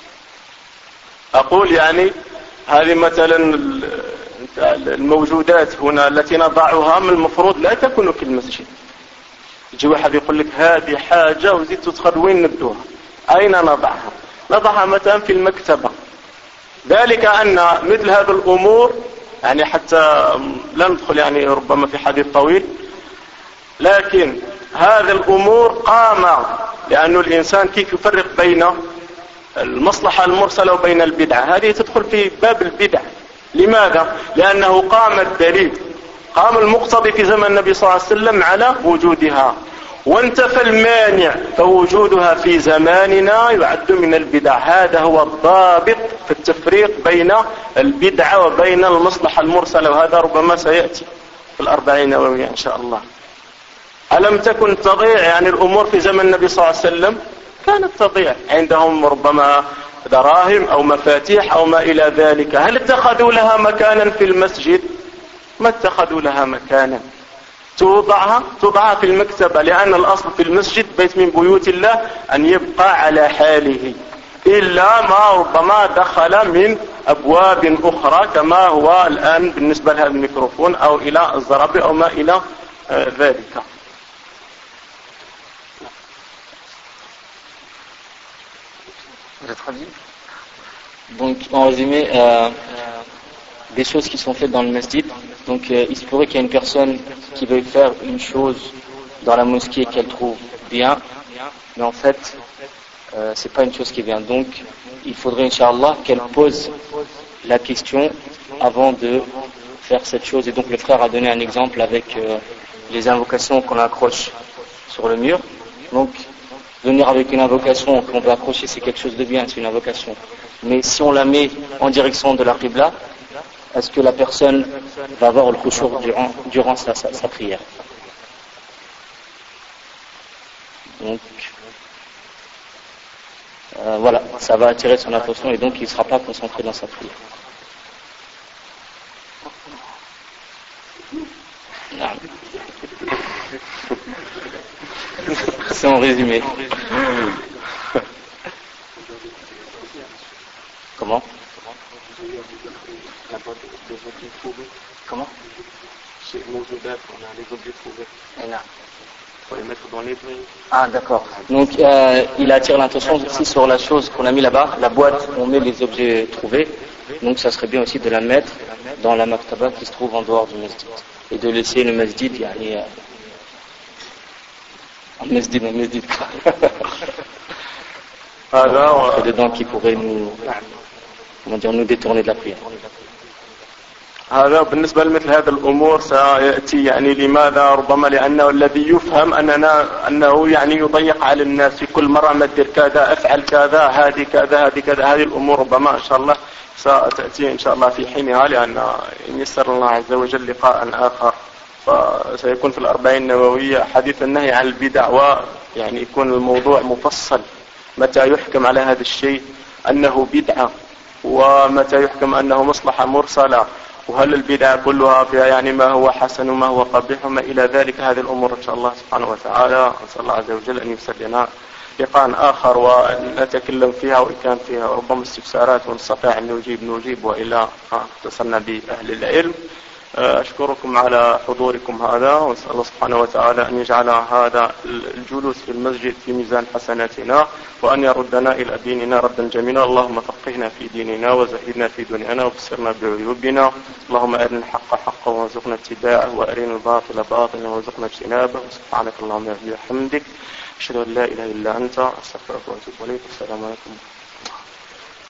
أقول يعني هذه مثلا الموجودات هنا التي نضعها من المفروض لا تكون في المسجد. يجي واحد يقول لك هذه حاجة وزيد تدخل، وين ندوها؟ أين نضعها؟ نضعها مثلا في المكتبة. ذلك أن مثل هذه الأمور يعني حتى لا ندخل يعني ربما في حديث طويل، لكن هذه الأمور قام لأن الإنسان كيف يفرق بين المصلحة المرسلة وبين البدعة. هذه تدخل في باب البدع. لماذا؟ لأنه قام الدليل، قام المقتضي في زمن النبي صلى الله عليه وسلم على وجودها، وانتفى المانع فوجودها في زماننا يعد من البدع. هذا هو الضابط في التفريق بين البدعة وبين المصلحة المرسلة، وهذا ربما سيأتي في الأربعين نووية إن شاء الله. ألم تكن تضيع يعني الأمور في زمن النبي صلى الله عليه وسلم؟ كانت تضيع، عندهم ربما دراهم أو مفاتيح أو ما إلى ذلك. هل اتخذوا لها مكانا في المسجد؟ ما اتخذوا لها مكانا. توضعها توضعها في المكتبة، لأن الأصل في المسجد بيت من بيوت الله أن يبقى على حاله، إلا ما ربما دخل من أبواب أخرى كما هو الآن بالنسبة لهذا الميكروفون أو إلى الزرابي أو ما إلى ذلك. Donc, en résumé, euh, des choses qui sont faites dans le masjid. Donc, euh, il se pourrait qu'il y ait une personne qui veuille faire une chose dans la mosquée qu'elle trouve bien, mais en fait, euh, c'est pas une chose qui est bien. Donc, il faudrait, Inch'Allah, qu'elle pose la question avant de faire cette chose. Et donc, le frère a donné un exemple avec euh, les invocations qu'on accroche sur le mur. Donc, venir avec une invocation qu'on peut accrocher, c'est quelque chose de bien, c'est une invocation. Mais si on la met en direction de la Qibla, est-ce que la personne va avoir le khushu' durant, durant sa, sa, sa prière? Donc, euh, voilà, ça va attirer son attention et donc il ne sera pas concentré dans sa prière. Non. C'est en résumé. Comment? Comment? C'est le mot de date, on a les objets trouvés. Et là. Il faut les mettre dans les mains. Ah d'accord. Donc euh, il attire l'attention aussi sur la chose qu'on a mis là-bas, la boîte où on met les objets trouvés. Donc ça serait bien aussi de la mettre dans la maktaba qui se trouve en dehors du masjid. Et de laisser le masjid, yani, euh, un masjid, un masjid. Alors, c'est dedans qui pourrait nous, comment dire, nous détourner de la prière. هذا بالنسبة لمثل هذه الأمور سيأتي يعني لماذا؟ ربما لأنه الذي يفهم أننا أنه يعني يضيق على الناس في كل مرة مدر كذا أفعل كذا هذه كذا هذه كذا. هذه الأمور ربما إن شاء الله ستأتي إن شاء الله في حينها، لأن يسر الله عز وجل لقاء آخر فسيكون في الأربعين النووية حديث النهي عن البدع، ويعني يكون الموضوع مفصل متى يحكم على هذا الشيء أنه بدعة، ومتى يحكم أنه مصلحة مرسلة، وهل البدع كلها فيها يعني ما هو حسن وما هو قبيح وما إلى ذلك. هذه الأمور إن شاء الله سبحانه وتعالى نسأل الله عز وجل أن يسر لنا لقاء آخر ونتكلم فيها، وإن كان فيها ربما استفسارات ونستطيع أن نجيب نجيب، وإلا اتصلنا بأهل العلم. أشكركم على حضوركم هذا، وأسأل الله سبحانه وتعالى أن يجعل هذا الجلوس في المسجد في ميزان حسناتنا، وأن يردنا إلى ديننا ردا جميلا. اللهم فقهنا في ديننا وزهدنا في دنيانا وبصرنا بعيوبنا. اللهم أرنا الحق حقا وارزقنا اتباعه، وأرنا الباطل باطلا وارزقنا اجتنابه. سبحانك اللهم وبحمدك، أشهد أن لا إله إلا أنت، أستغفرك وأتوب إليك. السلام عليكم.